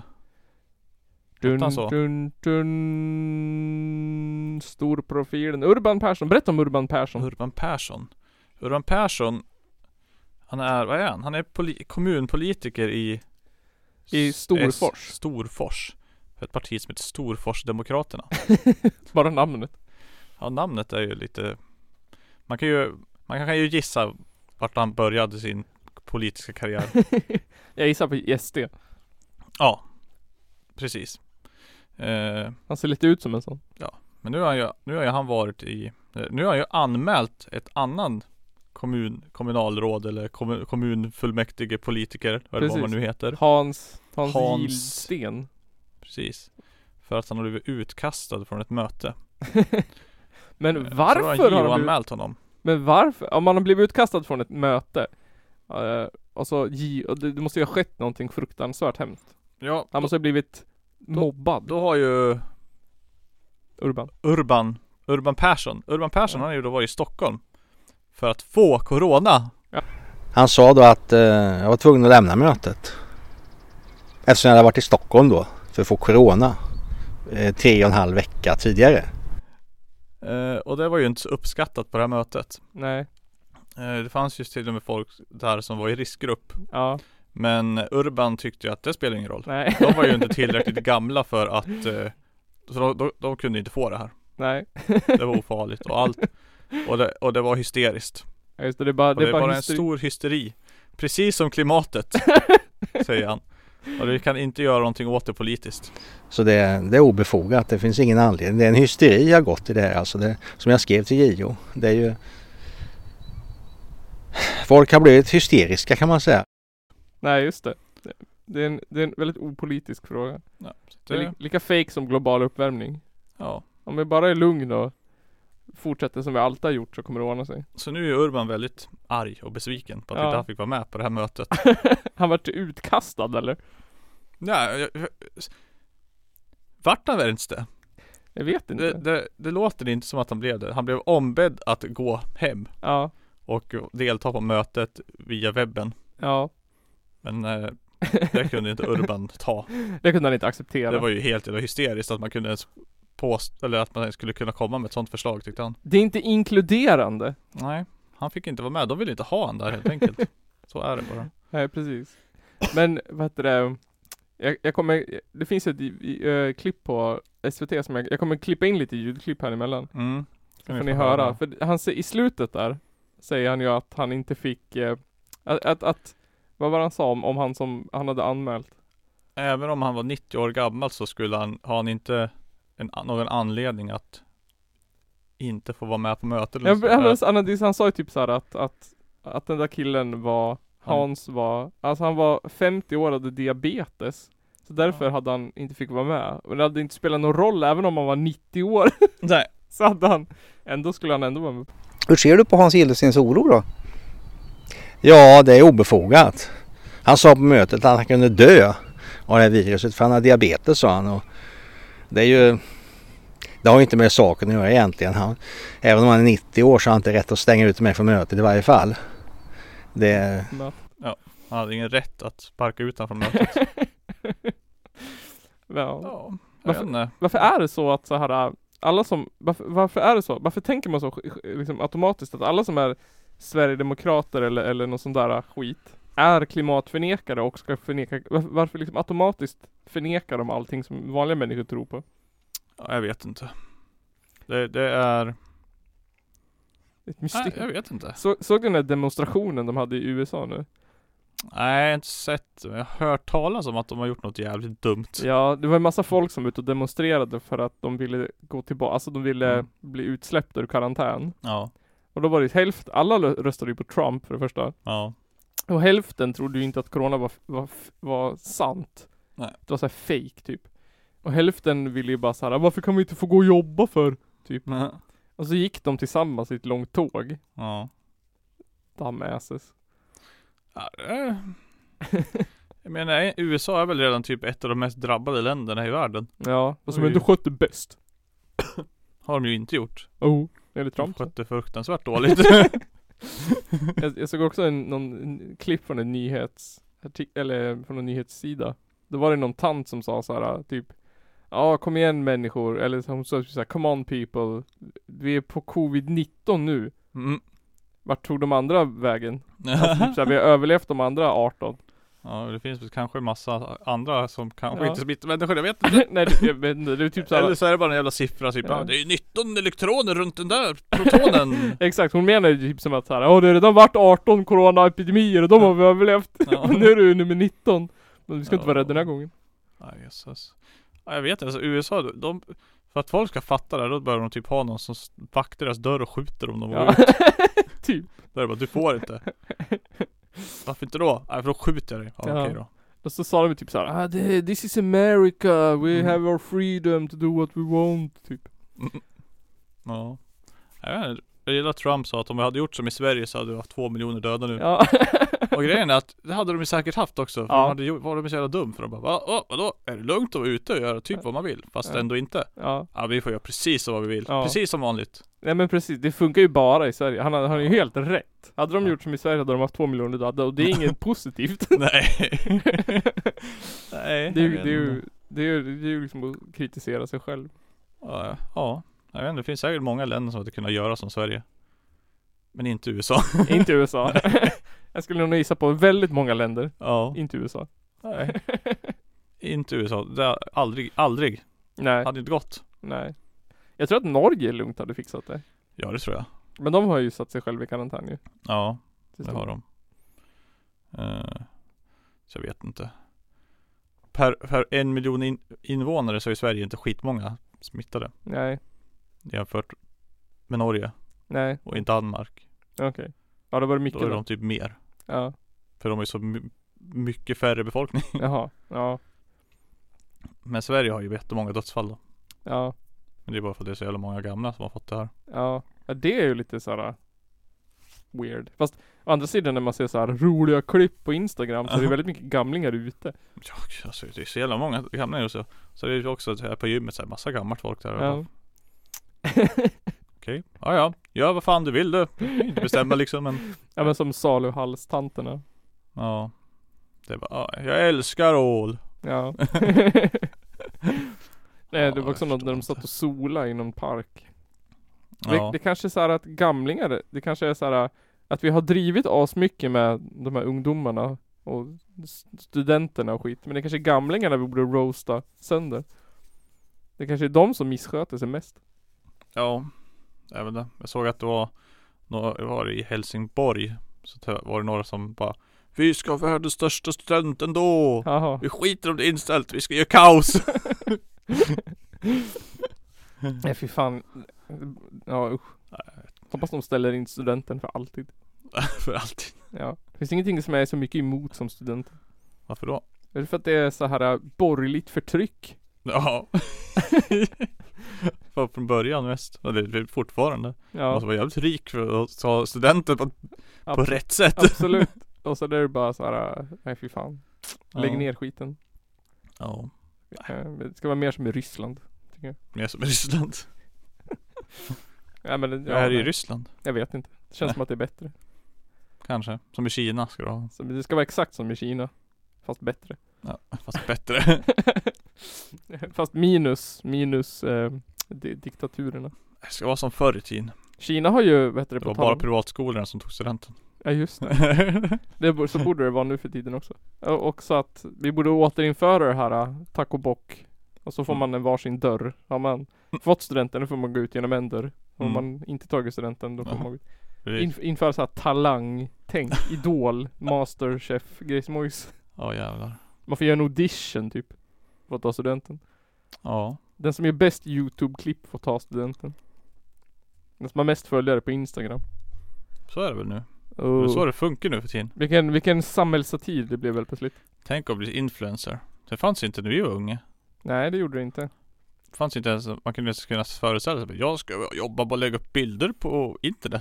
S2: Stor profilen. Urban Persson. Berätta om Urban Persson.
S3: Urban Persson. Han är, vad är han? Han är kommunpolitiker i
S2: Storfors.
S3: Storfors. För ett parti som heter Storforsdemokraterna.
S2: Bara namnet.
S3: Ja, namnet är ju lite... Man kan ju gissa vart han började sin politiska karriär.
S2: Jag gissar på SD.
S3: Ja, precis.
S2: Han ser lite ut som en sån.
S3: Ja, men nu har han varit i... Nu har han ju anmält ett annan kommunalråd eller kommunfullmäktige politiker, eller vad man nu heter.
S2: Hans Gilsten.
S3: Precis. För att han har blivit utkastad från ett möte.
S2: Men varför
S3: har han anmält honom?
S2: Men varför? Om man har blivit utkastad från ett möte och så det måste ju ha skett någonting fruktansvärt hemskt.
S3: Ja,
S2: han måste ha blivit mobbad.
S3: Då har ju Urban Persson han har ju då varit i Stockholm för att få corona.
S4: Ja. Han sa då att jag var tvungen att lämna mötet eftersom jag hade varit i Stockholm då för att få corona 3,5 vecka tidigare.
S3: Och det var ju inte så uppskattat på det här mötet.
S2: Nej.
S3: Det fanns ju till och med folk där som var i riskgrupp.
S2: Ja.
S3: Men Urban tyckte ju att det spelar ingen roll.
S2: Nej.
S3: De var ju inte tillräckligt gamla för att så de kunde inte få det här.
S2: Nej.
S3: Det var ofarligt och allt. Och det var hysteriskt.
S2: Ja, just det, det är bara
S3: en stor hysteri. Precis som klimatet, säger han. Och vi kan inte göra någonting åt det politiskt.
S4: Så det är obefogat, det finns ingen anledning. Det är en hysteri jag gått i det här. Alltså det, som jag skrev till JO. Det är ju... Folk har blivit hysteriska kan man säga.
S2: Nej, just det. Det är en väldigt opolitisk fråga.
S3: Ja,
S2: Det är lika fake som global uppvärmning.
S3: ja.
S2: Om vi bara är lugn och fortsätter som vi alltid har gjort så kommer det ordna sig.
S3: Så nu är Urban väldigt arg och besviken på att inte han fick vara med på det här mötet.
S2: Han vart utkastad eller?
S3: Nej, vart han väl inte det?
S2: Jag vet inte.
S3: Det låter inte som att han blev det. Han blev ombedd att gå hem
S2: Ja.
S3: och delta på mötet via webben.
S2: Ja.
S3: Men det kunde inte Urban ta.
S2: Det kunde han inte acceptera.
S3: Det var ju helt hysteriskt att man kunde ens eller att man skulle kunna komma med ett sånt förslag, tyckte han.
S2: Det är inte inkluderande.
S3: Nej, han fick inte vara med. De ville inte ha han där helt enkelt. Så är det bara.
S2: Nej, precis. Men vad heter det? Jag kommer, det finns ett klipp på SVT som jag kommer klippa in lite ljudklipp här emellan. Så får ni höra. För han i slutet där säger han ju att han inte fick att vad var han sa om han som han hade anmält?
S3: Även om han var 90 år gammal så skulle han inte någon anledning att inte få vara med på mötet.
S2: Han sa ju typ så här att den där killen var Hans var, alltså han var 50 år och hade diabetes. Så därför hade han inte fick vara med. Och det hade inte spelat någon roll även om han var 90 år.
S3: Nej.
S2: Så hade han skulle han ändå vara med.
S5: Hur ser du på Hans Gildenstens oro då?
S4: Ja, det är obefogat. Han sa på mötet att han kunde dö av det här viruset för han har diabetes, sa han. Och det är ju, det har ju inte med saken att göra egentligen. Även om han är 90 år så har han inte rätt att stänga ut mig från mötet i varje fall. Det...
S3: Ja, han hade ingen rätt att sparka ut honom från mötet.
S2: Ja. Varför är det så att så här alla som varför är det så? Varför tänker man så liksom automatiskt att alla som är Sverigedemokrater eller någon sån där skit är klimatförnekare och ska förneka, varför liksom automatiskt förnekar de allting som vanliga människor tror på?
S3: Ja, jag vet inte. Det är
S2: ett mysterium.
S3: Nej, jag vet inte.
S2: Såg du den här demonstrationen de hade i USA nu?
S3: Nej, jag har inte sett. Jag har hört talas om att de har gjort något jävligt dumt.
S2: Ja, det var en massa folk som var ute och demonstrerade för att de ville gå tillbaka, alltså de ville bli utsläppta ur karantän.
S3: Ja.
S2: Och då var det hälften, alla röstade ju på Trump för det första.
S3: Ja.
S2: Och hälften trodde ju inte att corona var sant.
S3: Nej.
S2: Det var så här fake typ. Och hälften ville ju bara så här: varför kan vi inte få gå och jobba för? Typ. Och så gick de tillsammans i ett långt tåg.
S3: Ja.
S2: Damasses.
S3: Ja, jag menar, USA är väl redan typ ett av de mest drabbade länderna i världen.
S2: Ja, och som ändå skötte bäst.
S3: Har de ju inte gjort.
S2: Eller Trump.
S3: De skötte fruktansvärt dåligt.
S2: jag såg också en klipp från en eller från en nyhetssida. Då var det någon tant som sa så här typ: ja, kom igen människor. Eller hon sa så här: come on people. Vi är på covid-19 nu. Vart tog de andra vägen? Alltså, typ så här, vi har överlevt de andra 18.
S3: Ja, det finns kanske en massa andra som kanske inte smittar människor, jag vet inte.
S2: Nej, jag vet inte. Det är typ så här,
S3: eller så är det bara en jävla siffra typ, det är 19 elektroner runt den där protonen.
S2: Exakt, hon menar ju typ som att så här: det har redan varit 18 coronaepidemier och de har vi överlevt. Och nu är det nummer 19. Men vi ska inte vara rädda den här gången.
S3: Nej, Jesus. Ja, jag vet inte, alltså USA, för att folk ska fatta det, då börjar de typ ha någon som vaktar deras dörr och skjuter om de går ut.
S2: Typ.
S3: Där är bara, du får inte. Varför inte då? Nej, för då skjuter jag dig. Ja, okej då.
S2: Och så sa de typ såhär: this is America, we have our freedom to do what we want, typ.
S3: Ja. Jag gillar att Trump sa att om vi hade gjort som i Sverige så hade vi haft 2 miljoner döda nu.
S2: Ja.
S3: Och grejen är att det hade de säkert haft också. För var de så jävla dum för de bara, vadå? Är det lugnt att vara ute och göra typ vad man vill? Fast ändå inte. Ja, vi får göra precis vad vi vill. Ja. Precis som vanligt.
S2: Nej men precis, det funkar ju bara i Sverige. Han har ju helt rätt. Hade de gjort som i Sverige hade de haft 2 miljoner döda. Och det är inget positivt.
S3: Nej. Nej.
S2: Det är ju liksom att kritisera sig själv.
S3: Ja. Jag vet inte, det finns säkert många länder som hade kunnat göra som Sverige. Men inte USA.
S2: Inte USA. Jag skulle nog gissa på väldigt många länder.
S3: Ja.
S2: Inte USA.
S3: Nej. Inte USA. Det är aldrig.
S2: Nej.
S3: Hade inte gått.
S2: Nej. Jag tror att Norge lugnt hade fixat det.
S3: Ja, det tror jag.
S2: Men de har ju satt sig själva i karantän ju.
S3: Ja, det har de. Så jag vet inte. Per 1 miljon invånare så är Sverige inte skitmånga smittade.
S2: Nej.
S3: Jämfört med Norge.
S2: Nej.
S3: Och inte Danmark.
S2: Okej. Ja, det var mycket.
S3: Då är de typ mer.
S2: Ja.
S3: För de är så mycket färre befolkning.
S2: Jaha, ja.
S3: Men Sverige har ju jättemånga dödsfall då.
S2: Ja.
S3: Men det är bara för att det är så jävla många gamla som har fått det här.
S2: Ja, det är ju lite såhär weird. Fast å andra sidan när man ser så här roliga klipp på Instagram så är det väldigt mycket gamlingar ute.
S3: Ja, alltså det är så jävla många gamla och så. Så det är ju också här på gymmet så här massa gammalt folk där.
S2: Ja.
S3: Okej. Ja. Gör vad fan du vill du. Inte bestämma liksom men.
S2: Ja men som saluhalstanterna.
S3: Ja. Det var jag älskar ål.
S2: Ja. Nej, det var också något när de satt och sola i någon park.
S3: Ja.
S2: Det kanske är så här att gamlingar, det kanske är så här att vi har drivit oss mycket med de här ungdomarna och studenterna och skit. Men det kanske är gamlingarna vi borde roasta sönder. Det kanske är de som missköter sig mest.
S3: Ja, även det. Jag såg att det var i Helsingborg. Så var det några som bara vi ska ha världens största student ändå.
S2: Jaha.
S3: Vi skiter om det är inställt. Vi ska göra kaos.
S2: Nej fy fan. Ja usch. Hoppas de ställer in studenten för alltid.
S3: För alltid.
S2: Ja. Det finns ingenting som är så mycket emot som student.
S3: Varför då?
S2: Är det för att det är så här borgerligt förtryck?
S3: Ja. Från början mest. Och det är fortfarande. Man
S2: Ja.
S3: måste vara jävligt rik för att ta studenten på rätt sätt.
S2: Absolut. Och så är det bara så här, nej fy fan. Lägg
S3: Ja.
S2: ner skiten.
S3: Ja.
S2: Det ska vara mer som i Ryssland. Tycker jag.
S3: Mer som i Ryssland.
S2: Ja, men,
S3: Det här är i
S2: nej.
S3: Ryssland.
S2: Jag vet inte. Det känns som att det är bättre.
S3: Kanske. Som i Kina ska det ha.
S2: Så det ska vara exakt som i Kina. Fast bättre.
S3: Ja, fast bättre.
S2: Fast minus diktaturerna.
S3: Det ska vara som förr i tiden.
S2: Kina har ju, vad heter det,
S3: Det
S2: på
S3: var bara
S2: tal.
S3: privatskolorna som tog studenten.
S2: Ja just det. Så borde det vara nu för tiden också. Och också att vi borde återinföra det här tack och bock. Och så får man en varsin dörr. Har man fått studenten då får man gå ut genom en dörr. Om man inte tagit studenten då får man gå ut. Införa så här talang, tänk, idol, masterchef, grejsmojs.
S3: Ja jävlar.
S2: Man får göra en audition typ. För att ta studenten.
S3: Ja.
S2: Den som gör bäst YouTube-klipp får ta studenten. Den som har mest följare på Instagram.
S3: Så är det väl nu. Det är
S2: Oh.
S3: så det funkar nu för tiden.
S2: Vilken samhällssatir det blev väl plötsligt.
S3: Tänk att bli influencer. Det fanns inte när vi var unga.
S2: Nej det gjorde det inte.
S3: Det fanns inte ens, man kunde inte kunna föreställa sig. Jag ska jobba och lägga upp bilder på internet.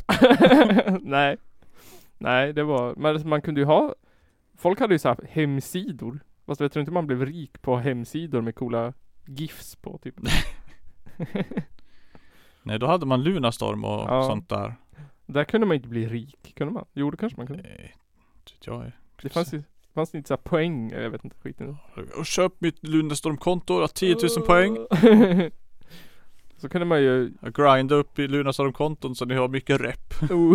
S2: Nej det var, men man kunde ju ha, folk hade ju så här hemsidor. Fast vet du inte man blev rik på hemsidor med coola gifs på typ.
S3: Nej, då hade man Lunarstorm och
S2: Ja.
S3: sånt där.
S2: Där kunde man inte bli rik, kunde man? Jo det kanske man kunde.
S3: Nej, det jag är.
S2: Det fanns inte så här poäng, jag vet inte skiten.
S3: Och köp mitt Lunarstorm-konto och 10 000 poäng.
S2: Så kunde man ju
S3: Jag grinda upp i Lunarstorm-konton så ni har mycket rep.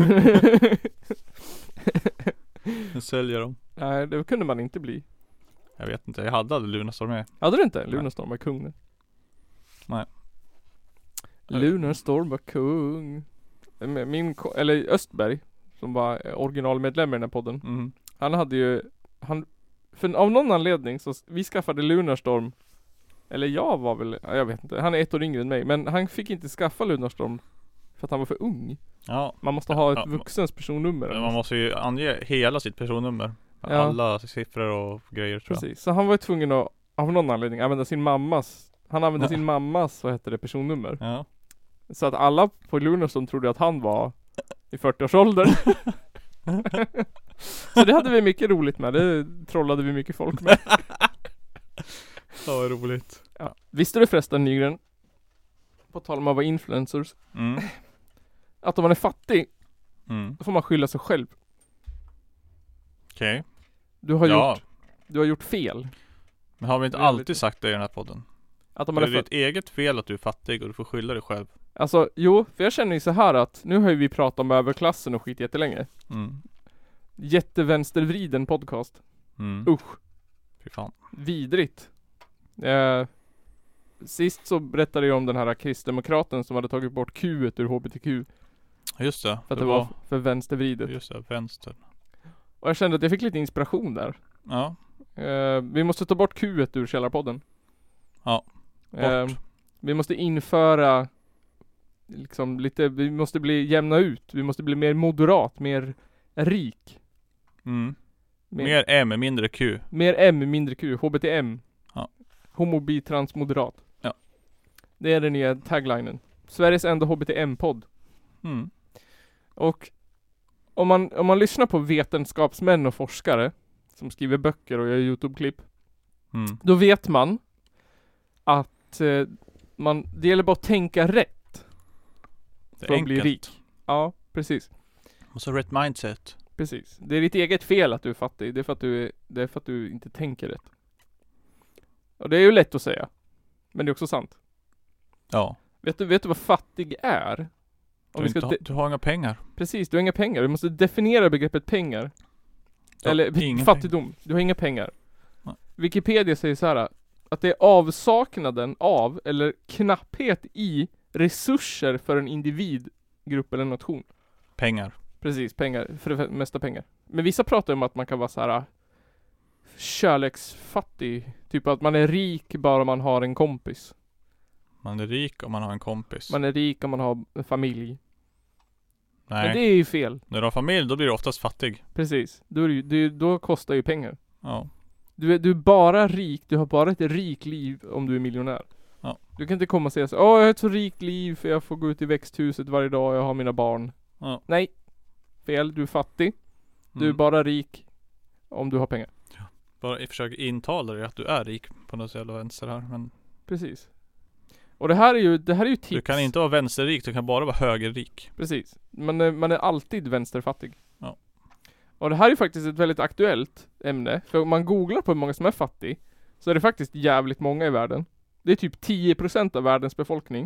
S3: Jag säljer dem.
S2: Nej det kunde man inte bli.
S3: Jag vet inte, jag hade aldrig Lunarstorm med.
S2: Hade du inte? Lunarstorm var kung nu.
S3: Nej.
S2: Lunarstorm var kung. Eller Östberg som var originalmedlem i den här podden.
S3: Mm.
S2: Han hade ju för av någon anledning så vi skaffade Lunarstorm. Eller jag var väl, jag vet inte. Han är 1 år yngre än mig, men han fick inte skaffa Lunarstorm för att han var för ung.
S3: Ja.
S2: Man måste ha ett
S3: Ja,
S2: vuxens personnummer.
S3: Men man måste ju ange hela sitt personnummer.
S2: Ja.
S3: Alla siffror och grejer tror jag.
S2: Precis. Så han var ju tvungen att av någon anledning använda sin mammas. Han använde sin mammas, vad heter det, personnummer.
S3: Ja.
S2: Så att alla på Lunarstorm trodde att han var i 40-årsåldern. Så det hade vi mycket roligt med. Det trollade vi mycket folk med.
S3: Ja, vad roligt.
S2: Ja. Visste du förresten Nygren, på tal om att vara influencers,
S3: Mm.
S2: att om man är fattig
S3: Mm.
S2: då får man skylla sig själv.
S3: Okej.
S2: Du har
S3: Ja.
S2: gjort fel.
S3: Men har vi inte
S2: Det är
S3: alltid
S2: lite-
S3: sagt det i den här podden?
S2: Att om
S3: Det
S2: man
S3: är
S2: är
S3: ditt eget fel att du är fattig och du får skylla dig själv.
S2: Alltså, jo, för jag känner ju så här att nu har ju vi pratat om överklassen och skit jättelänge.
S3: Mm.
S2: Jättevänstervriden podcast.
S3: Mm.
S2: Usch,
S3: Fy fan.
S2: vidrigt. Sist så berättade jag om den här kristdemokraten som hade tagit bort Q ur HBTQ.
S3: Just det.
S2: För att det var för vänstervridet.
S3: Just det, vänster.
S2: Och jag kände att jag fick lite inspiration där.
S3: Ja.
S2: Vi måste ta bort Q ur Källarpodden.
S3: Ja, bort.
S2: Vi måste införa liksom lite, vi måste bli jämna ut. Vi måste bli mer moderat, mer rik.
S3: Mm. Mer M, mindre Q.
S2: Mer M, mindre Q. HBTM.
S3: Ja.
S2: Homo, bi, trans, moderat.
S3: Ja.
S2: Det är den nya taglinen. Sveriges enda HBTM-podd. Och om man lyssnar på vetenskapsmän och forskare som skriver böcker och gör YouTube-klipp, då vet man att det gäller bara att tänka rätt för att bli rik. Ja, precis.
S3: Och så rätt mindset.
S2: Precis. Det är ditt eget fel att du är fattig. Det är för att du inte tänker rätt. Och det är ju lätt att säga. Men det är också sant.
S3: Ja.
S2: Vet du vad fattig är?
S3: Du har inga pengar.
S2: Precis, du har inga pengar. Du måste definiera begreppet pengar. Eller fattigdom. Pengar. Du har inga pengar. Nej. Wikipedia säger så här att det är avsaknaden av eller knapphet i resurser för en individ, grupp eller nation.
S3: Pengar.
S2: Precis, pengar. För det mesta pengar. Men vissa pratar om att man kan vara så här kärleksfattig. Typ att man är rik bara man har en kompis.
S3: Man är rik om man har en kompis.
S2: Man är rik om man har en familj.
S3: Nej.
S2: Men det är ju fel.
S3: När du har familj, då blir du oftast fattig.
S2: Precis. Då kostar ju pengar.
S3: Ja.
S2: Du är bara rik. Du har bara ett rikt liv om du är miljonär.
S3: Ja.
S2: Du kan inte komma och säga så. Jag har ett så rikt liv för jag får gå ut i växthuset varje dag och jag har mina barn.
S3: Ja.
S2: Nej. Fel. Du är fattig. Du är bara rik om du har pengar.
S3: Ja. Bara försök intala dig att du är rik på något jävla vänster här. Men...
S2: Precis. Och det här är ju tips.
S3: Du kan inte vara vänsterrik, du kan bara vara högerrik.
S2: Precis. Man är alltid vänsterfattig.
S3: Ja.
S2: Och det här är faktiskt ett väldigt aktuellt ämne. För om man googlar på hur många som är fattig, så är det faktiskt jävligt många i världen. Det är typ 10% av världens befolkning.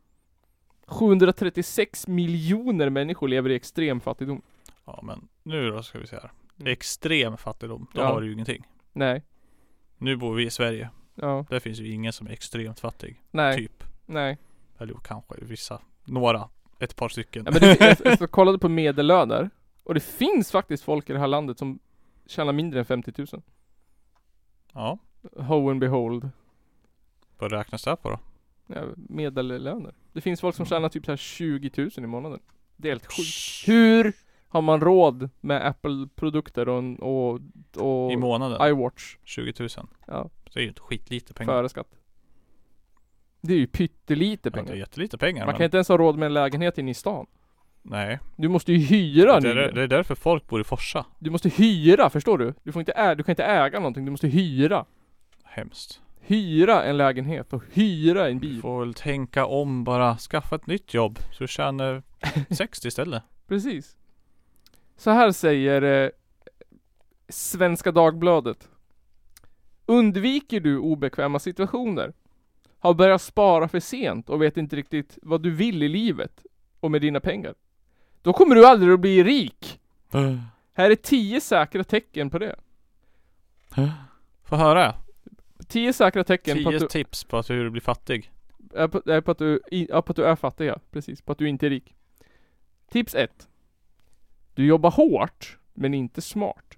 S2: 736 miljoner människor lever i extrem fattigdom.
S3: Ja, men nu då ska vi se här. Extrem fattigdom, då har du ju ingenting.
S2: Nej.
S3: Nu bor vi i Sverige.
S2: Ja.
S3: Där finns ju ingen som är extremt fattig.
S2: Nej.
S3: Typ.
S2: Nej.
S3: Eller kanske vissa. Några. Ett par stycken.
S2: Ja, men jag kollade på medellöner. Och det finns faktiskt folk i det här landet som tjänar mindre än 50 000.
S3: Ja.
S2: Ho and behold.
S3: Vad räknas det på då?
S2: Ja, medellöner. Det finns folk som tjänar typ så här 20 000 i månaden. Det är helt sjukt. Hur har man råd med Apple-produkter och
S3: i månaden?
S2: iWatch?
S3: 20 000.
S2: Ja.
S3: Så det är ju inte skitlite pengar.
S2: Före skatt. Det är ju pyttelite pengar.
S3: Ja, det är jättelite pengar.
S2: Man kan inte ens ha råd med en lägenhet inne i stan.
S3: Nej.
S2: Du måste ju hyra nu.
S3: Det är därför folk bor i Forsa.
S2: Du måste hyra, förstår du? Du kan inte äga någonting, du måste hyra.
S3: Hemskt.
S2: Hyra en lägenhet och hyra en bil.
S3: Du får väl tänka om bara. Skaffa ett nytt jobb. Så du tjänar 60 istället.
S2: Precis. Så här säger Svenska Dagbladet. Undviker du obekväma situationer? Har börjat spara för sent och vet inte riktigt vad du vill i livet och med dina pengar? Då kommer du aldrig att bli rik. Här är 10 säkra tecken på det.
S3: Få höra.
S2: 10 säkra tecken
S3: 10
S2: på att du
S3: tips på hur du blir fattig.
S2: på att du är fattig, ja. Precis, på att du inte är rik. Tips 1. Du jobbar hårt, men inte smart.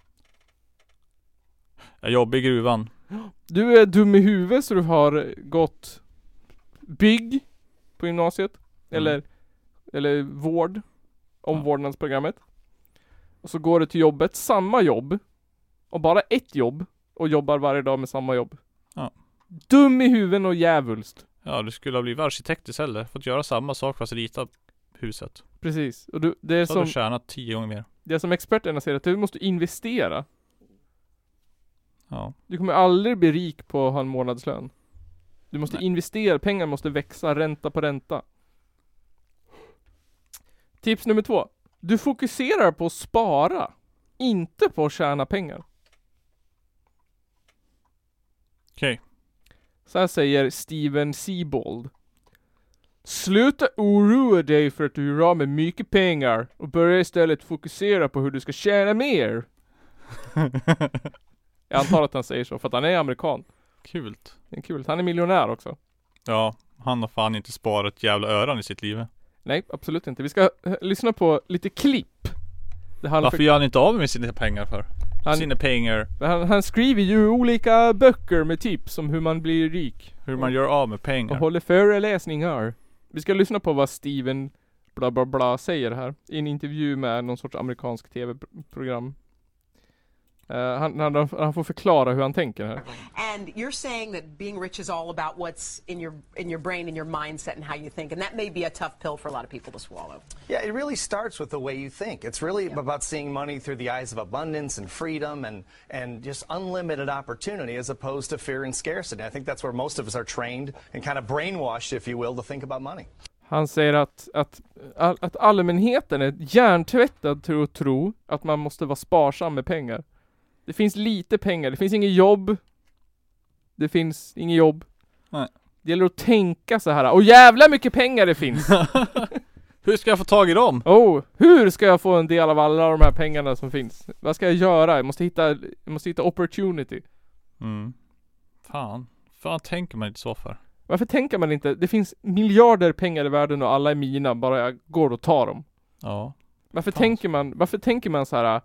S3: Jag jobbar i gruvan.
S2: Du är dum i huvudet så du har gått bygg på gymnasiet. Eller vård. Omvårdnadsprogrammet. Och så går du till jobbet, samma jobb. Och bara ett jobb. Och jobbar varje dag med samma jobb.
S3: Ja.
S2: Dum i huvudet och jävulst.
S3: Ja, du skulle ha blivit arkitekt istället. Fått göra samma sak fast rita huset.
S2: Precis. Och det är
S3: så har du tjänat 10 gånger mer.
S2: Det som experterna säger att du måste investera.
S3: Ja.
S2: Du kommer aldrig bli rik på att ha en månadslön. Du måste investera, pengar måste växa, ränta på ränta. Tips nummer 2. Du fokuserar på att spara, inte på att tjäna pengar.
S3: Okej.
S2: Så här säger Steven Seabold. Sluta oroa dig för att du gör av med mycket pengar och börja istället fokusera på hur du ska tjäna mer. Jag antar att han säger så för att han är amerikan.
S3: Kul.
S2: Det är kul. Han är miljonär också.
S3: Ja, han har fan inte sparat ett jävla öron i sitt liv.
S2: Nej, absolut inte. Vi ska lyssna på lite klipp.
S3: Varför gör han inte av med sina pengar för? Sina pengar.
S2: Han skriver ju olika böcker med tips om hur man blir rik.
S3: Hur man gör av med pengar.
S2: Och håller föreläsningar. Vi ska lyssna på vad Steven bla bla bla säger här. I en intervju med någon sorts amerikansk tv-program. Han får förklara hur han tänker här.
S6: And you're saying that being rich is all about what's in your brain and your mindset and how you think, and that may be a tough pill for a lot of people to swallow.
S7: Yeah, it really starts with the way you think. It's really about seeing money through the eyes of abundance and freedom and just unlimited opportunity as opposed to fear and scarcity. I think that's where most of us are trained and kind of brainwashed, if you will, to think about money.
S2: Han säger att allmänheten är hjärntvättad till att tro att man måste vara sparsam med pengar. Det finns lite pengar, det finns inget jobb.
S3: Nej.
S2: Det gäller att tänka så här. Jävla mycket pengar det finns.
S3: Hur ska jag få tag i dem?
S2: Hur ska jag få en del av alla de här pengarna som finns? Vad ska jag göra? Jag måste hitta opportunity.
S3: Fan tänker man inte så för?
S2: Varför tänker man inte? Det finns miljarder pengar i världen och alla är mina, bara jag går och tar dem.
S3: Ja.
S2: Varför tänker man så här?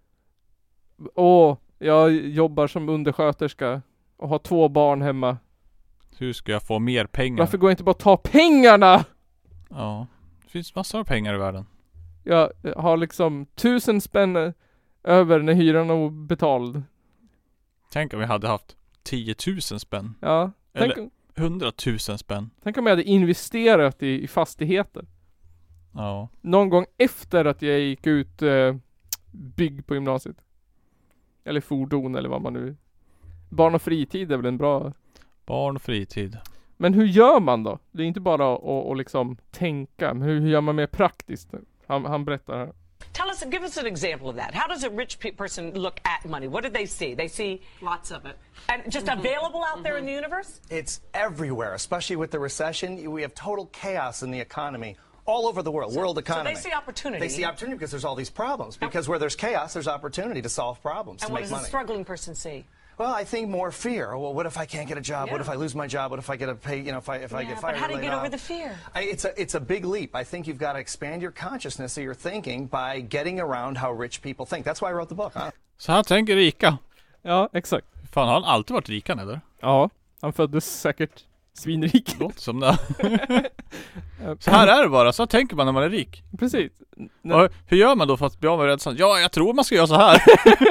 S2: Jag jobbar som undersköterska och har 2 barn hemma.
S3: Hur ska jag få mer pengar?
S2: Varför går jag inte bara ta pengarna?
S3: Ja. Det finns massor av pengar i världen.
S2: Jag har liksom 1000 spänn över när hyran är betald.
S3: Tänk om vi hade haft 10 000 spänn.
S2: Ja.
S3: Eller 100 000 spänn.
S2: Tänk om jag hade investerat i fastigheter.
S3: Ja.
S2: Någon gång efter att jag gick ut bygg på gymnasiet. Eller fordon eller vad man nu... Barn och fritid är väl en bra...
S3: Barn och fritid.
S2: Men hur gör man då? Det är inte bara att liksom tänka. Men hur gör man mer praktiskt? Han berättar här.
S6: Give us an example of that. How does a rich person look at money? What do they see? They see lots of it. And just available out there in the universe?
S7: It's everywhere, especially with the recession. We have total chaos in the economy. All over the world economy.
S6: So they see opportunity.
S7: They see opportunity because there's all these problems. Because where there's chaos, there's opportunity to solve problems,
S6: and
S7: to
S6: what
S7: make
S6: does
S7: money.
S6: a struggling person see?
S7: Well, I think more fear. Well, what if I can't get a job? Yeah. What if I lose my job? What if I get to pay, if I get fired?
S6: But how do you get over the fear?
S7: It's a big leap. I think you've got to expand your consciousness of your thinking by getting around how rich people think. That's why I wrote the book. Huh?
S3: Så han tänker rika.
S2: Ja, exakt.
S3: Fan, har han alltid varit rik eller?
S2: Ja, han föddes säkert svinrik.
S3: Låter som det. Så här är det bara, så tänker man när man är rik.
S2: Precis.
S3: Och hur gör man då för att bli av med rädslan? Ja, jag tror man ska göra så här.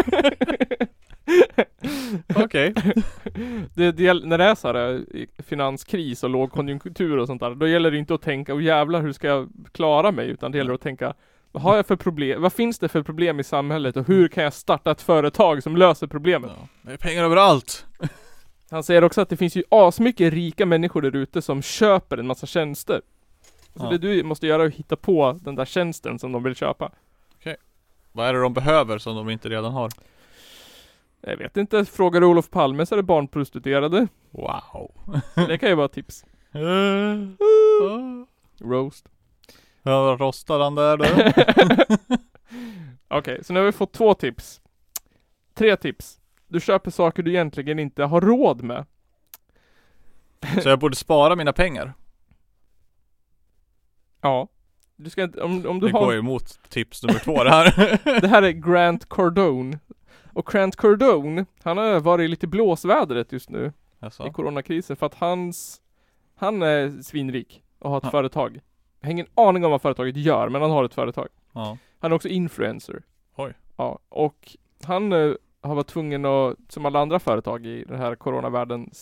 S3: Okej.
S2: När det är så här finanskris och lågkonjunktur och sånt där, då gäller det inte att tänka, jävlar hur ska jag klara mig? Utan det gäller att tänka, vad har jag för problem? Vad finns det för problem i samhället? Och hur kan jag starta ett företag som löser problemet?
S3: Ja, det är pengar överallt.
S2: Han säger också att det finns ju asmycket rika människor där ute som köper en massa tjänster. Så det du måste göra är att hitta på den där tjänsten som de vill köpa.
S3: Okej. Vad är det de behöver som de inte redan har?
S2: Jag vet inte. Frågar Olof Palme så är det barnprostituerade.
S3: Wow.
S2: Det kan ju vara tips. Roast.
S3: Ja, rostar han där då?
S2: Okej, så nu har vi fått 2 tips. 3 tips. Du köper saker du egentligen inte har råd med.
S3: Så jag borde spara mina pengar?
S2: Ja. Du ska inte, om du
S3: det
S2: har...
S3: går emot tips nummer 2 det här.
S2: Det här är Grant Cardone. Och Grant Cardone, han har varit lite blåsvädret just nu.
S3: Jaså?
S2: I coronakrisen. För att han är svinrik och har ett företag. Jag har ingen aning om vad företaget gör, men han har ett företag.
S3: Ja.
S2: Han är också influencer.
S3: Oj.
S2: Ja, och han har varit tvungen att, som alla andra företag i den här coronavärlden,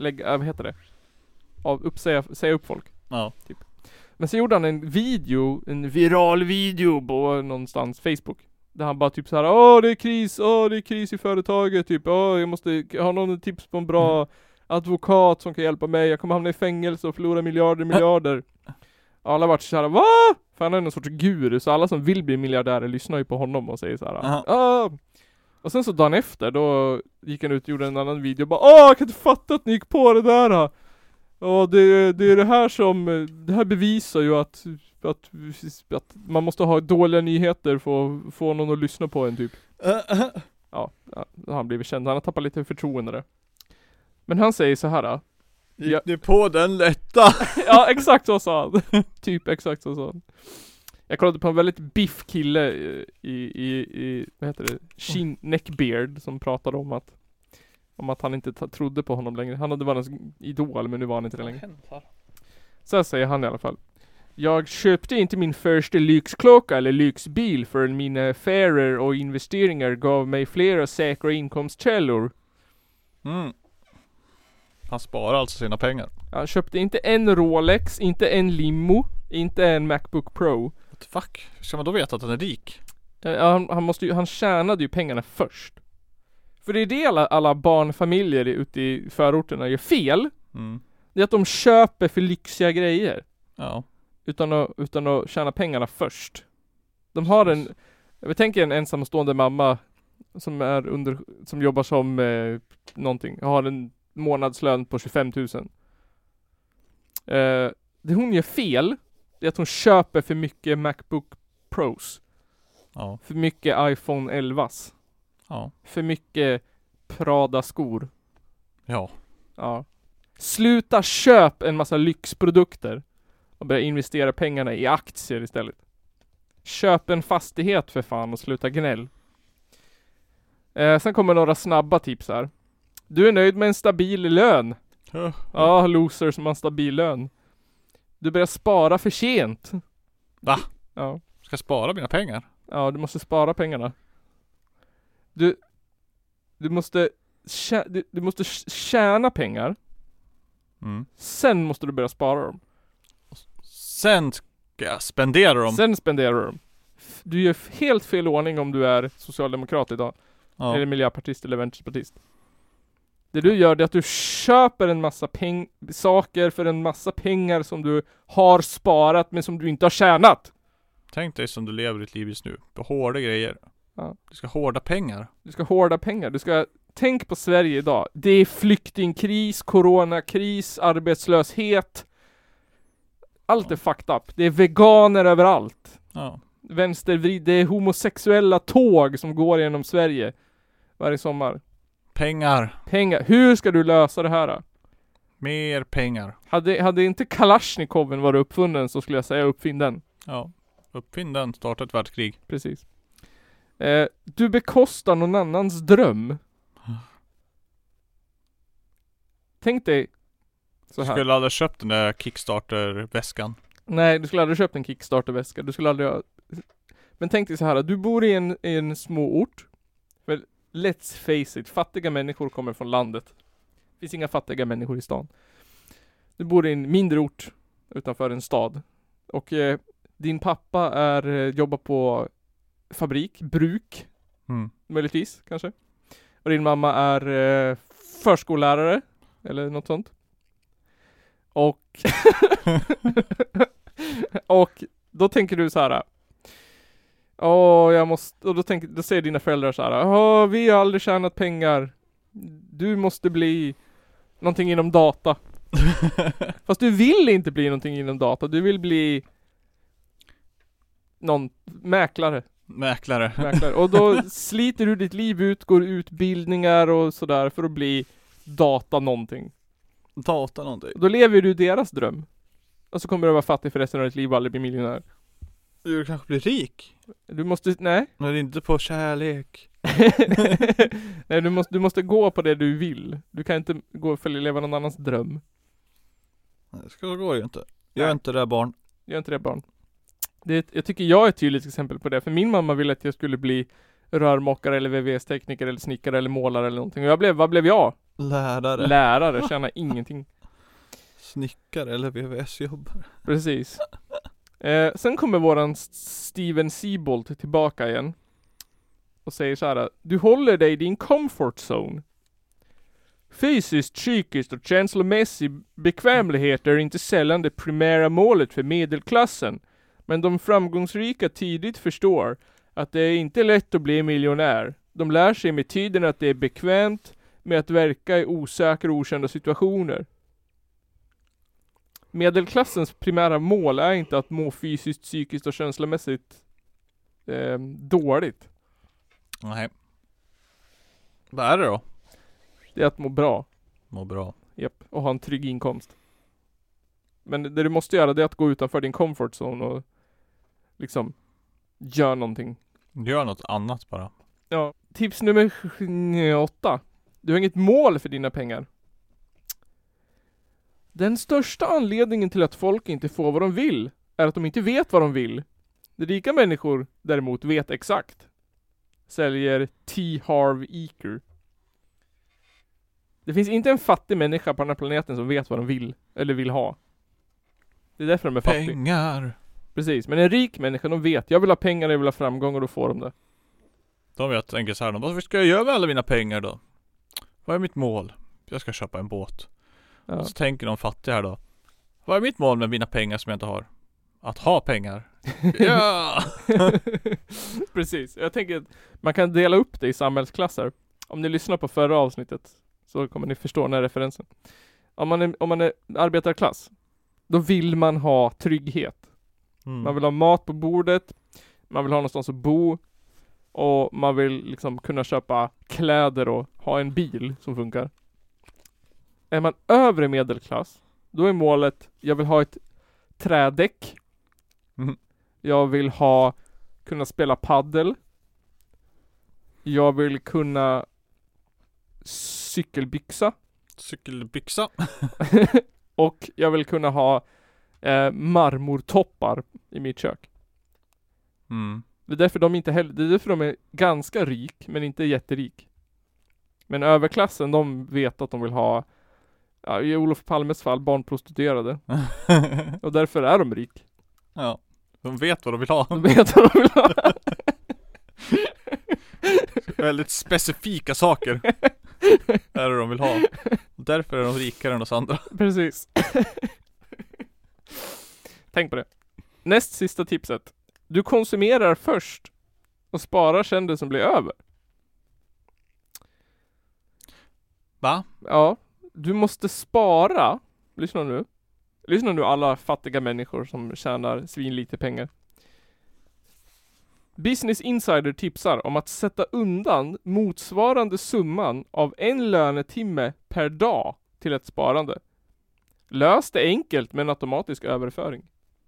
S2: säga upp folk.
S3: Ja.
S2: Typ. Men så gjorde han en viral video på någonstans Facebook. Där han bara typ så här: det är kris i företaget, typ, jag måste ha någon tips på en bra advokat som kan hjälpa mig, jag kommer hamna i fängelse och förlora miljarder. Alla vart så här: va? För han är någon sorts guru, så alla som vill bli miljardärer lyssnar ju på honom och säger så här: Och sen så dagen efter, då gick han ut och gjorde en annan video och bara: jag kan inte fatta att ni gick på det där. Det är det här som, det här bevisar ju att man måste ha dåliga nyheter för att få någon att lyssna på en typ. Ja, han blivit känd. Han har tappat lite förtroende där. Men han säger så här:
S3: gick det på den lätta?
S2: Ja, exakt så sa han. Typ exakt så sa han. Jag kollade på en väldigt biff kille i vad heter det? Neckbeard, som pratade om att han inte trodde på honom längre. Han hade varit en idol, men nu var han inte det längre. Så här säger han i alla fall: Jag köpte inte min första lyxklocka eller lyxbil förrän mina affärer och investeringar gav mig flera säkra inkomstkällor.
S3: Han sparar alltså sina pengar.
S2: Han köpte inte en Rolex, inte en limo, inte en Macbook Pro.
S3: What the fuck? Hur ska man då veta att han är rik?
S2: Han tjänade ju pengarna först. För det är det alla barnfamiljer ute i förorterna gör fel. Det är att de köper för lyxiga grejer.
S3: Ja.
S2: Utan att tjäna pengarna först. De har jag tänker en ensamstående mamma som jobbar som någonting. Har en månadslön på 25 000. Det hon gör fel är att hon köper för mycket Macbook Pros.
S3: Ja.
S2: För mycket iPhone 11s.
S3: Ja.
S2: För mycket Prada-skor.
S3: Ja.
S2: Ja. Sluta köp en massa lyxprodukter och börja investera pengarna i aktier istället. Köp en fastighet för fan och sluta gnäll. Sen kommer några snabba tips här. Du är nöjd med en stabil lön. Ja, loser som har en stabil lön. Du börjar spara för sent.
S3: Va?
S2: Ja.
S3: Ska jag spara mina pengar?
S2: Ja, du måste spara pengarna. Du måste tjäna pengar. Sen måste du börja spara dem.
S3: Sen ska jag spendera dem.
S2: Sen spenderar du dem. Du gör helt fel ordning om du är socialdemokrat idag.
S3: Ja.
S2: Eller miljöpartist eller vänsterpartist. Det du gör är att du köper en massa saker för en massa pengar som du har sparat men som du inte har tjänat.
S3: Tänk dig som du lever ditt liv just nu. På hårda grejer.
S2: Ja.
S3: Du ska hårda pengar.
S2: Tänk på Sverige idag. Det är flyktingkris, coronakris, arbetslöshet. Allt är fucked up. Det är veganer överallt.
S3: Ja.
S2: Vänstervrid, det är homosexuella tåg som går genom Sverige varje sommar.
S3: Pengar.
S2: Hur ska du lösa det här då?
S3: Mer pengar.
S2: Hade inte Kalashnikov'n varit uppfunnen så skulle jag säga uppfinn den.
S3: Ja. Uppfinn den, starta ett världskrig.
S2: Precis. Du bekostar någon annans dröm. Tänk dig så här.
S3: Du skulle aldrig köpt den där Kickstarter-väskan.
S2: Nej, du skulle aldrig köpt en Kickstarter-väska. Du skulle aldrig Men tänk dig så här. Du bor i en små ort. För let's face it. Fattiga människor kommer från landet. Det finns inga fattiga människor i stan. Du bor i en mindre ort utanför en stad. Och din pappa jobbar på fabrik, bruk. Möjligtvis, kanske. Och din mamma är förskollärare. Eller något sånt. Och och då tänker du så här. Och då säger dina föräldrar så här. Vi har aldrig tjänat pengar. Du måste bli någonting inom data. Fast du vill inte bli någonting inom data. Du vill bli någon mäklare. Och då sliter du ditt liv ut, går utbildningar och sådär för att bli data någonting. Då lever du deras dröm. Och så kommer du vara fattig för resten av ditt liv och aldrig bli miljonär.
S3: Du kanske blir rik.
S2: Du måste, nej.
S3: Men inte på kärlek.
S2: Nej, du måste gå på det du vill. Du kan inte gå och leva någon annans dröm.
S3: Det går ju inte. Gör inte det barn.
S2: Jag tycker jag är ett tydligt exempel på det. För min mamma ville att jag skulle bli rörmokare eller VVS-tekniker eller snickare eller målare eller någonting. Och vad blev jag? Lärare, tjänar ingenting.
S3: Snickare eller VVS-jobbare.
S2: Precis. Sen kommer våran Steven Seabolt tillbaka igen. Och säger så här: du håller dig i din comfort zone. Fysiskt, psykiskt och känslomässig bekvämlighet är inte sällan det primära målet för medelklassen. Men de framgångsrika tidigt förstår att det är inte lätt att bli miljonär. De lär sig med tiden att det är bekvämt med att verka i osäkra och okända situationer. Medelklassens primära mål är inte att må fysiskt, psykiskt och känslomässigt dåligt.
S3: Nej. Vad är det då?
S2: Det är att må bra.
S3: Japp.
S2: Och ha en trygg inkomst. Men det du måste göra det är att gå utanför din comfort zone och liksom gör någonting.
S3: Gör något annat bara.
S2: Ja. Tips nummer 8. Du har inget mål för dina pengar. Den största anledningen till att folk inte får vad de vill är att de inte vet vad de vill. Rika människor däremot vet exakt. Säljer T. Harv Eker. Det finns inte en fattig människa på den här planeten som vet vad de vill eller vill ha. Det är därför de är fattiga.
S3: Pengar.
S2: Precis, men en rik människa, de vet, jag vill ha pengar, jag vill ha framgång, och då får de det.
S3: De vet, tänker så här, vad ska jag göra med alla mina pengar då? Vad är mitt mål? Jag ska köpa en båt.
S2: Ja.
S3: Och så tänker de fattiga här då. Vad är mitt mål med mina pengar som jag inte har? Att ha pengar. Ja!
S2: Precis, jag tänker att man kan dela upp det i samhällsklasser. Om ni lyssnar på förra avsnittet så kommer ni förstå den här referensen. Om man är arbetarklass, då vill man ha trygghet. Man vill ha mat på bordet, man vill ha någonstans att bo, och man vill liksom kunna köpa kläder och ha en bil som funkar. Är man övre medelklass, då är målet, jag vill ha ett trädäck. Jag vill kunna spela paddel. Jag vill kunna cykelbyxa. Och jag vill kunna ha marmortoppar i mitt kök. Det är därför de inte heller, det är därför de är ganska rik men inte jätterik. Men överklassen, de vet att de vill ha, i Olof Palmes fall, barnprostituerade. Och därför är de rik.
S3: Ja, de vet vad de vill ha.
S2: De vet vad de vill ha.
S3: Väldigt specifika saker är det de vill ha. Och därför är de rikare än oss andra.
S2: Precis. Tänk på det. Näst sista tipset. Du konsumerar först och sparar sen det som blir över.
S3: Va?
S2: Ja, du måste spara. Lyssna nu alla fattiga människor som tjänar svinlite pengar. Business Insider tipsar om att sätta undan motsvarande summan av en lönetimme per dag till ett sparande. Lös det enkelt med en automatisk överföring.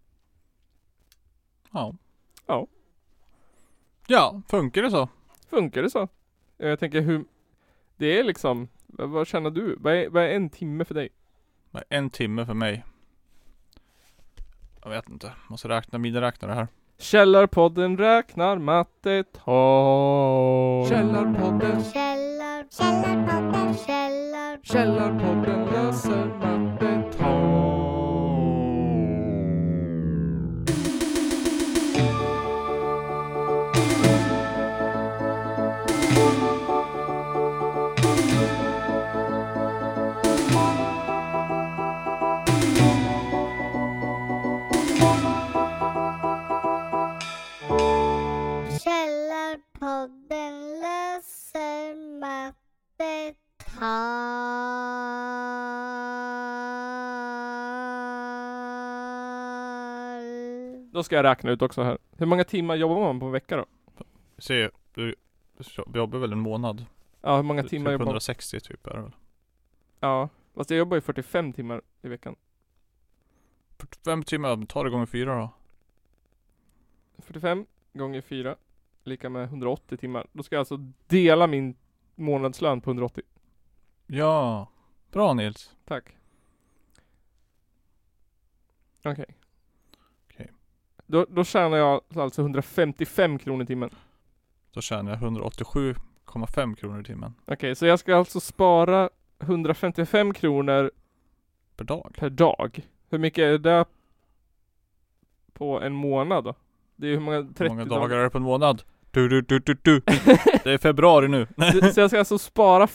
S3: Ja.
S2: Ja.
S3: Ja, funkar det så?
S2: Funkar det så? Jag tänker hur... Det är liksom... Vad känner du? Vad är en timme för dig?
S3: Vad är en timme för mig? Jag vet inte. Måste räkna miniräknare här.
S2: Källarpodden räknar mattetal.
S8: Källarpodden.
S2: Källarpodden löser mattetal.
S8: Källarpodden löser mattetal.
S2: Då ska jag räkna ut också här. Hur många timmar jobbar man på en vecka då?
S3: Se, du jobbar väl en månad?
S2: Ja, hur många timmar jobbar man?
S3: 160 typ är det väl?
S2: Ja, fast jag jobbar ju 45 timmar i veckan.
S3: 45 timmar, ta det gånger 4 då.
S2: 45 gånger 4 lika med 180 timmar. Då ska jag alltså dela min månadslön på 180.
S3: Ja, bra Nils.
S2: Tack. Okej.
S3: Okej.
S2: Då tjänar jag alltså 155 kronor i timmen.
S3: Då tjänar jag 187,5 kronor i timmen.
S2: Okej, så jag ska alltså spara 155 kronor
S3: per
S2: dag. Hur mycket är det på en månad då? Det är hur många, 30
S3: Hur många dagar är det på en månad? Du. Det är februari nu.
S2: Så jag ska alltså spara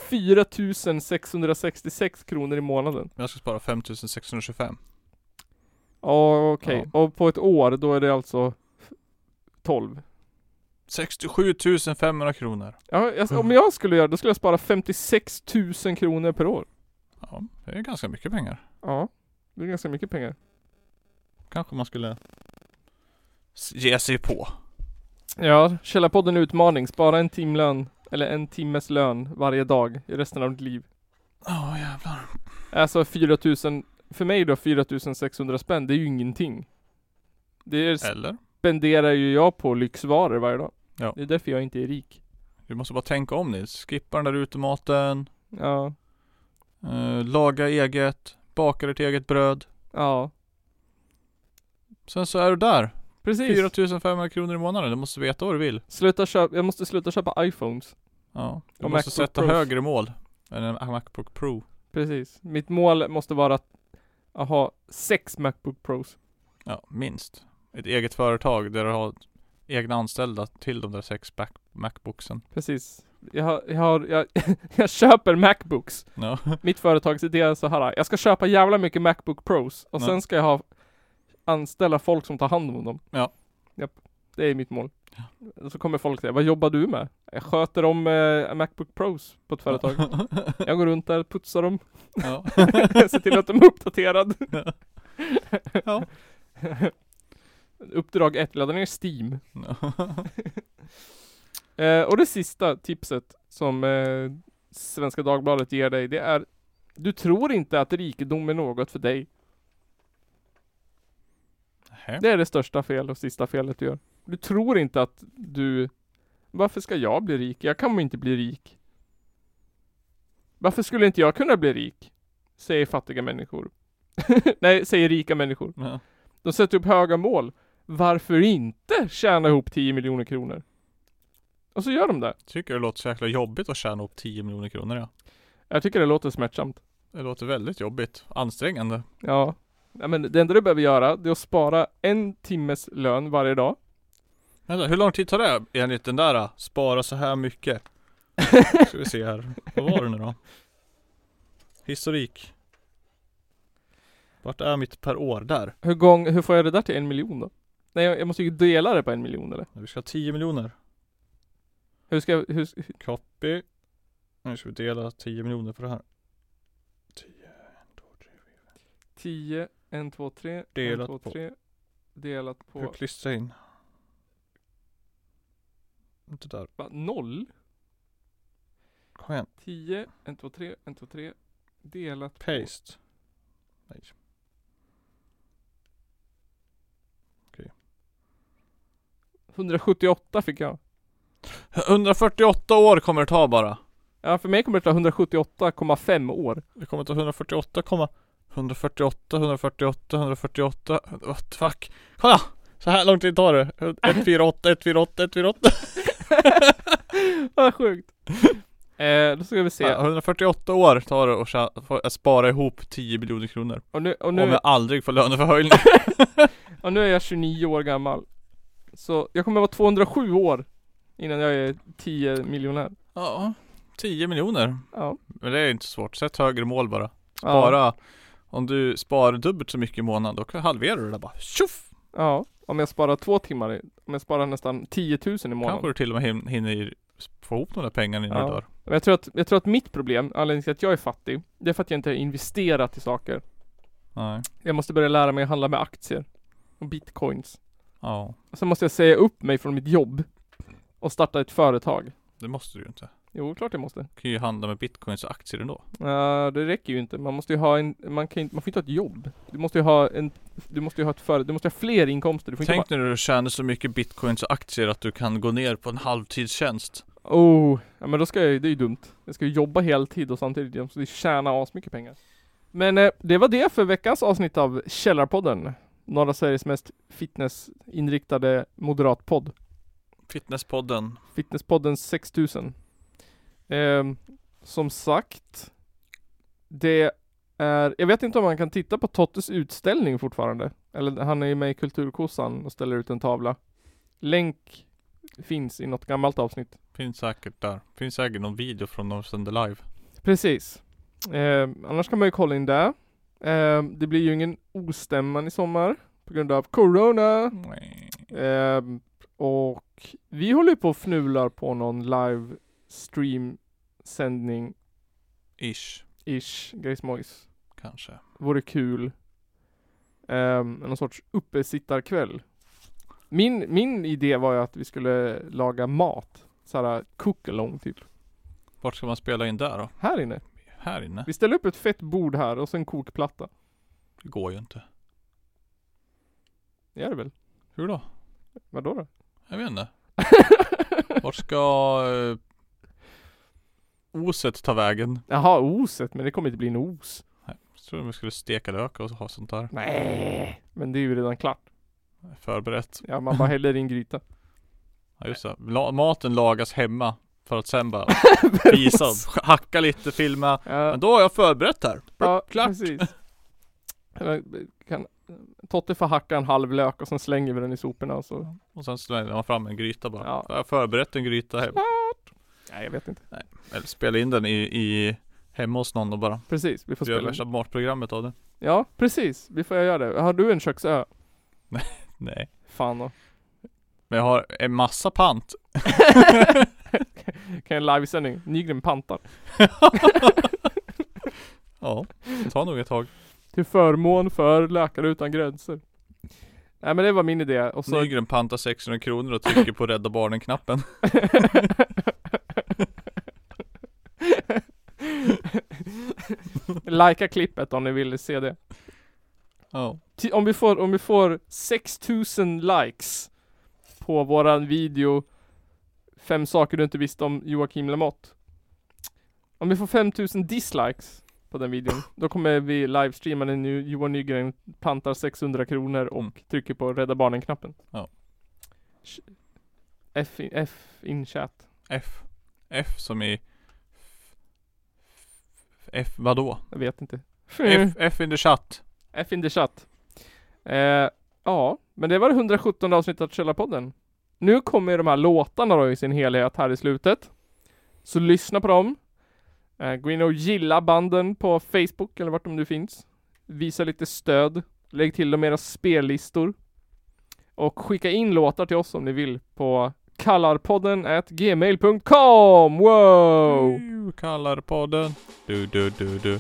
S2: 4666 kronor i månaden.
S3: Jag ska spara 5625.
S2: Okej. Och på ett år då är det alltså 12.
S3: 67 500 kronor.
S2: Ja, om jag skulle göra, då skulle jag spara 56 000 kronor per år.
S3: Ja, det är ganska mycket pengar.
S2: Ja, det är ganska mycket pengar.
S3: Kanske man skulle ge sig på.
S2: Ja, Källarpodden utmaning. Spara en timlön, eller en timmes lön varje dag i resten av ditt liv.
S3: Jävlar.
S2: Alltså 4000, för mig då 4600 spänn, det är ju ingenting.
S3: Eller?
S2: Spenderar ju jag på lyxvaror varje dag.
S3: Ja.
S2: Det är därför jag inte är rik.
S3: Du måste bara tänka om Nils. Skippa den där utematen.
S2: Ja.
S3: Laga eget. Baka ditt eget bröd.
S2: Ja.
S3: Sen så är du där.
S2: Precis.
S3: 4500 kronor i månaden. Du måste veta vad du vill.
S2: Jag måste sluta köpa iPhones.
S3: Ja. Du
S2: Och
S3: måste
S2: MacBook
S3: sätta
S2: Pros.
S3: högre mål än en Macbook Pro.
S2: Precis. Mitt mål måste vara att ha 6 Macbook Pros.
S3: Ja, minst. Ett eget företag där du har egna anställda till de där 6 Macbooksen.
S2: Precis. Jag köper Macbooks.
S3: Ja.
S2: Mitt företags idé är så här. Jag ska köpa jävla mycket Macbook Pros. Och sen ska jag anställa folk som tar hand om dem.
S3: Ja.
S2: Japp. Det är mitt mål. Och så kommer folk säga, vad jobbar du med? Jag sköter om Macbook Pros på ett företag. Jag går runt där, putsar dem.
S3: Ja.
S2: Ser till att de är uppdaterade.
S3: Ja.
S2: Uppdrag 1, ladda ner Steam. Och det sista tipset som Svenska Dagbladet ger dig, det är: du tror inte att rikedom är något för dig. Det är det största fel och sista felet du gör. Du tror inte att varför ska jag bli rik? Jag kan inte bli rik. Varför skulle inte jag kunna bli rik? Säger fattiga människor. Nej, säger rika människor.
S3: Ja.
S2: De sätter upp höga mål. Varför inte tjäna ihop 10 miljoner kronor? Och så gör de det.
S3: Tycker det låter så jäkla jobbigt att tjäna upp 10 miljoner kronor, ja.
S2: Jag tycker det låter smärtsamt.
S3: Det låter väldigt jobbigt. Ansträngande.
S2: Ja. Men det enda du behöver göra, det är att spara 1 timmes lön varje dag.
S3: Vänta, hur lång tid tar det enligt den där? Spara så här mycket. Ska vi se här. Vad var det nu då? Historik. Vart är mitt per år där?
S2: Hur får jag det där till 1 miljon då? Nej, jag måste ju dela det på 1 miljon eller?
S3: Vi ska ha 10 miljoner.
S2: Hur ska jag...
S3: Copy. Nu ska vi dela 10 miljoner på det här.
S2: 10, 1, 2, 3.
S3: Delat
S2: 1, 2,
S3: på.
S2: 3. Delat
S3: Hur
S2: på...
S3: klistrar in? Inte där.
S2: 0?
S3: Kom igen.
S2: 10, 1, 2, 3, 1, 2, 3. Delat på...
S3: Paste. Nej. Okej.
S2: 178 fick jag.
S3: 148 år kommer det ta bara.
S2: Ja, för mig kommer det ta 178,5 år.
S3: Det kommer ta 148. What the fuck? Kolla! Så här lång tid tar det. 148.
S2: Vad sjukt. Då ska vi se.
S3: 148 år tar det att spara ihop 10 miljoner kronor.
S2: Och nu,
S3: om jag aldrig får löneförhöjning.
S2: Och nu är jag 29 år gammal. Så jag kommer vara 207 år innan jag är 10 miljonär.
S3: Ja, 10 miljoner.
S2: Ja.
S3: Men det är inte så svårt. Sätt högre mål bara. Spara.
S2: Ja.
S3: Om du sparar dubbelt så mycket i månaden, då kan halverar du det bara. Tjoff!
S2: Ja, om jag sparar 2 timmar, om jag sparar nästan 10 000 i månaden.
S3: Kanske du till och med hinner få ihop de där pengarna innan du dör.
S2: Men jag tror att mitt problem, anledningen till att jag är fattig, det är för att jag inte har investerat i saker.
S3: Nej.
S2: Jag måste börja lära mig att handla med aktier och bitcoins.
S3: Ja.
S2: Och sen måste jag säga upp mig från mitt jobb och starta ett företag.
S3: Det måste du ju inte.
S2: Jo, klart jag måste.
S3: Du kan ju handla med bitcoins och aktier ändå.
S2: Det räcker ju inte. Man måste ju ha man får inte ha ett jobb. Du måste ju ha ett företag. Du måste ha fler inkomster. Du får
S3: Tänk när du tjänar så mycket bitcoins och aktier att du kan gå ner på en halvtidstjänst.
S2: Ja, men då ska det är ju dumt. Jag ska ju jobba heltid och samtidigt så tjäna asmycket pengar. Men det var det för veckans avsnitt av Källarpodden. Norra Sveriges mest fitnessinriktade moderatpodd. Fitnesspodden 6000. Som sagt, det är... Jag vet inte om man kan titta på Tottes utställning fortfarande. Eller han är ju med i Kulturkossan och ställer ut en tavla. Länk finns i något gammalt avsnitt.
S3: Finns säkert där. Finns säkert någon video från de sänder live.
S2: Precis. Annars kan man ju kolla in det. Det blir ju ingen ostämman i sommar på grund av corona. Och vi håller på och fnular på någon live stream sändning ish Grace Moise.
S3: Kanske.
S2: Vore kul. Någon sorts uppesittarkväll. Min idé var ju att vi skulle laga mat. Såhär cook-along typ.
S3: Vart ska man spela in där då?
S2: Här inne.
S3: Här inne?
S2: Vi ställer upp ett fett bord här och så en kokplatta.
S3: Det går ju inte.
S2: Det är det väl?
S3: Hur då?
S2: Vadå då?
S3: Jag vet inte. Vart ska oset ta vägen?
S2: Jaha, oset. Men det kommer inte bli en os.
S3: Nej, jag tror vi skulle steka lök och ha sånt där.
S2: Nej, men det är ju redan klart.
S3: Förberett.
S2: Ja, man bara häller in gryta.
S3: Ja, just det. Maten lagas hemma för att sen bara visa, hacka lite, filma.
S2: Ja.
S3: Men då har jag förberett här.
S2: Ja,
S3: Klart.
S2: precis. Totte får hacka en halv lök och sen slänger vi den i soporna
S3: och sen slänger man fram en gryta bara.
S2: Ja.
S3: Jag har förberett en gryta hemma.
S2: Nej, jag vet inte.
S3: Nej. Eller spela in den i hemma hos någon och bara.
S2: Precis, vi får
S3: göra
S2: spela.
S3: värsta matprogrammet av det.
S2: Ja, precis. Vi får göra det. Har du en köksö?
S3: Nej.
S2: Fan då.
S3: Men jag har en massa pant.
S2: Kan jag livesändning? Nygren pantar.
S3: Ja, det tar nog ett tag.
S2: Till förmån för Läkare Utan Gränser. Nej, men det var min idé. Och så...
S3: Nygren pantar 600 kronor och trycker på Rädda Barnen-knappen.
S2: Likea klippet om ni vill se det.
S3: Ja.
S2: Om vi får 6000 likes på våran video 5 saker du inte visste om Joakim Lamotte. Om vi får 5000 dislikes på den videon, då kommer vi livestreama den nu. Johan Nygren pantar 600 kronor och trycker på Rädda Barnen-knappen.
S3: Ja.
S2: F in chat.
S3: F som i F vadå?
S2: Jag vet inte.
S3: F in the chat.
S2: F in the chat. Ja, men det var det 117 avsnittet av Källarpodden. Nu kommer de här låtarna då i sin helhet här i slutet. Så lyssna på dem. Gå in och gilla banden på Facebook eller vart de nu finns. Visa lite stöd. Lägg till dem era spellistor. Och skicka in låtar till oss om ni vill på kallarpodden@gmail.com. Wow!
S3: Kallarpodden. Du.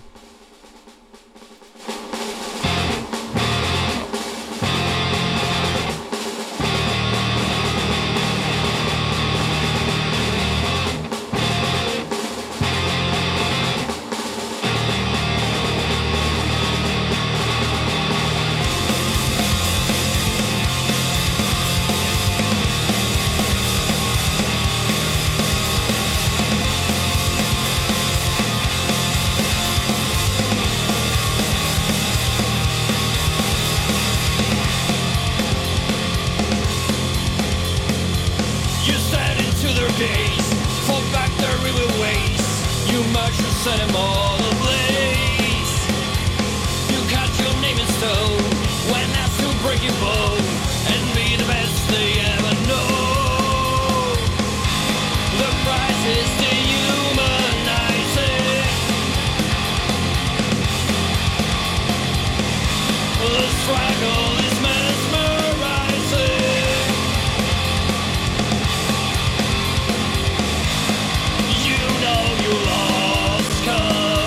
S9: You stared into their gaze, fought back their evil ways. You merged and set them all ablaze. You cut your name in stone when asked to break your bone and be the best they ever know. The price is dehumanizing. The struggle is mesmerizing. You know you lost 'cause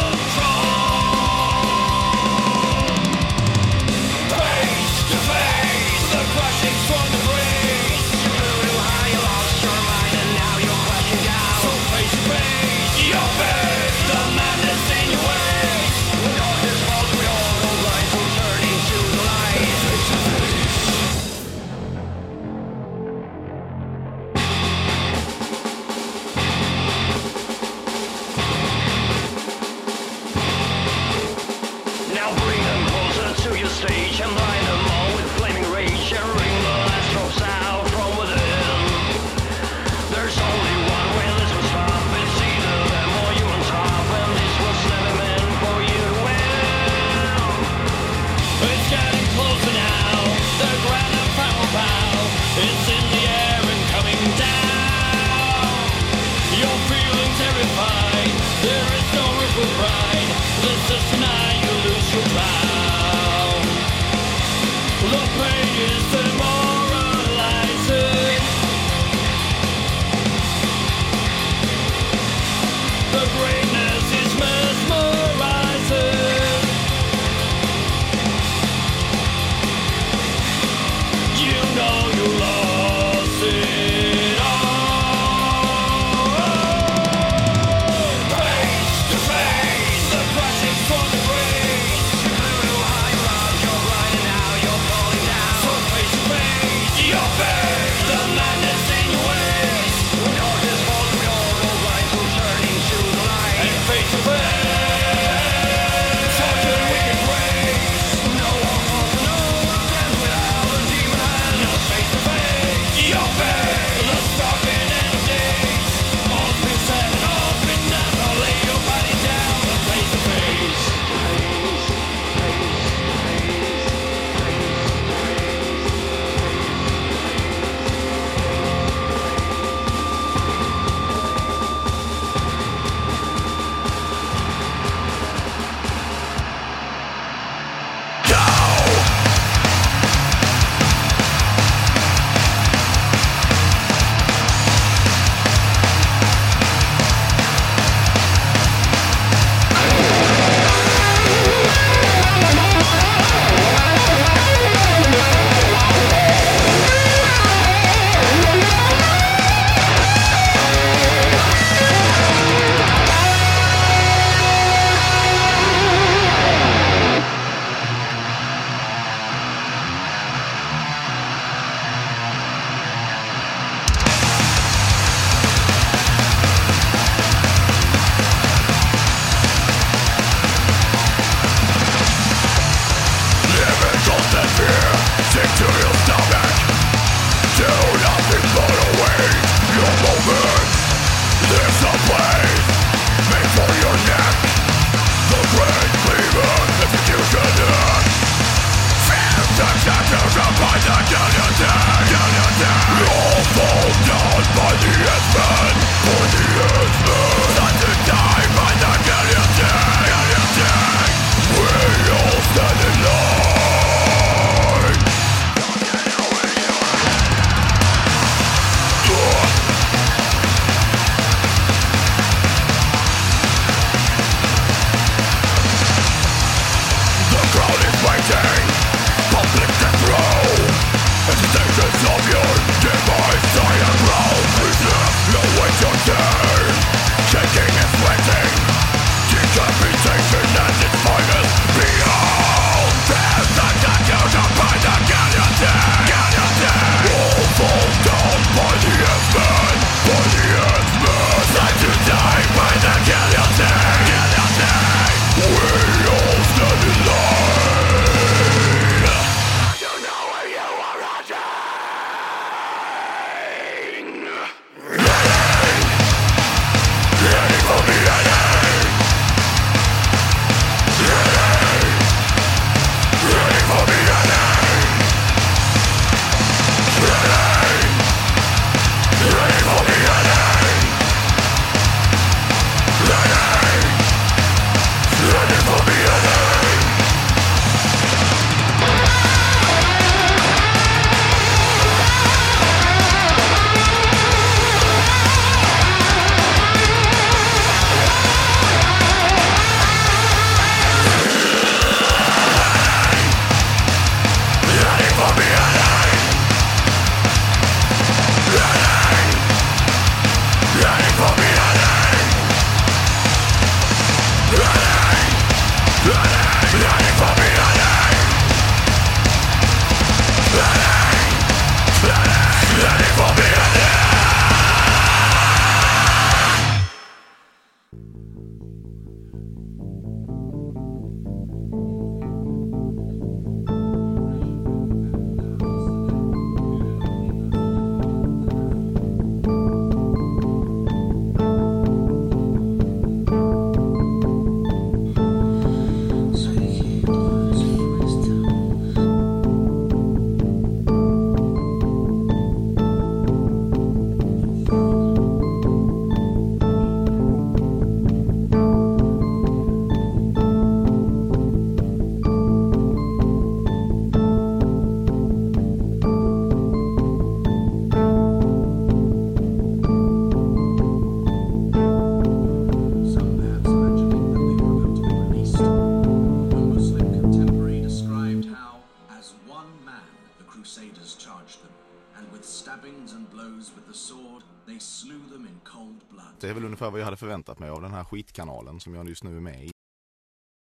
S10: Det är väl ungefär vad jag hade förväntat mig av den här skitkanalen som jag just nu är med i.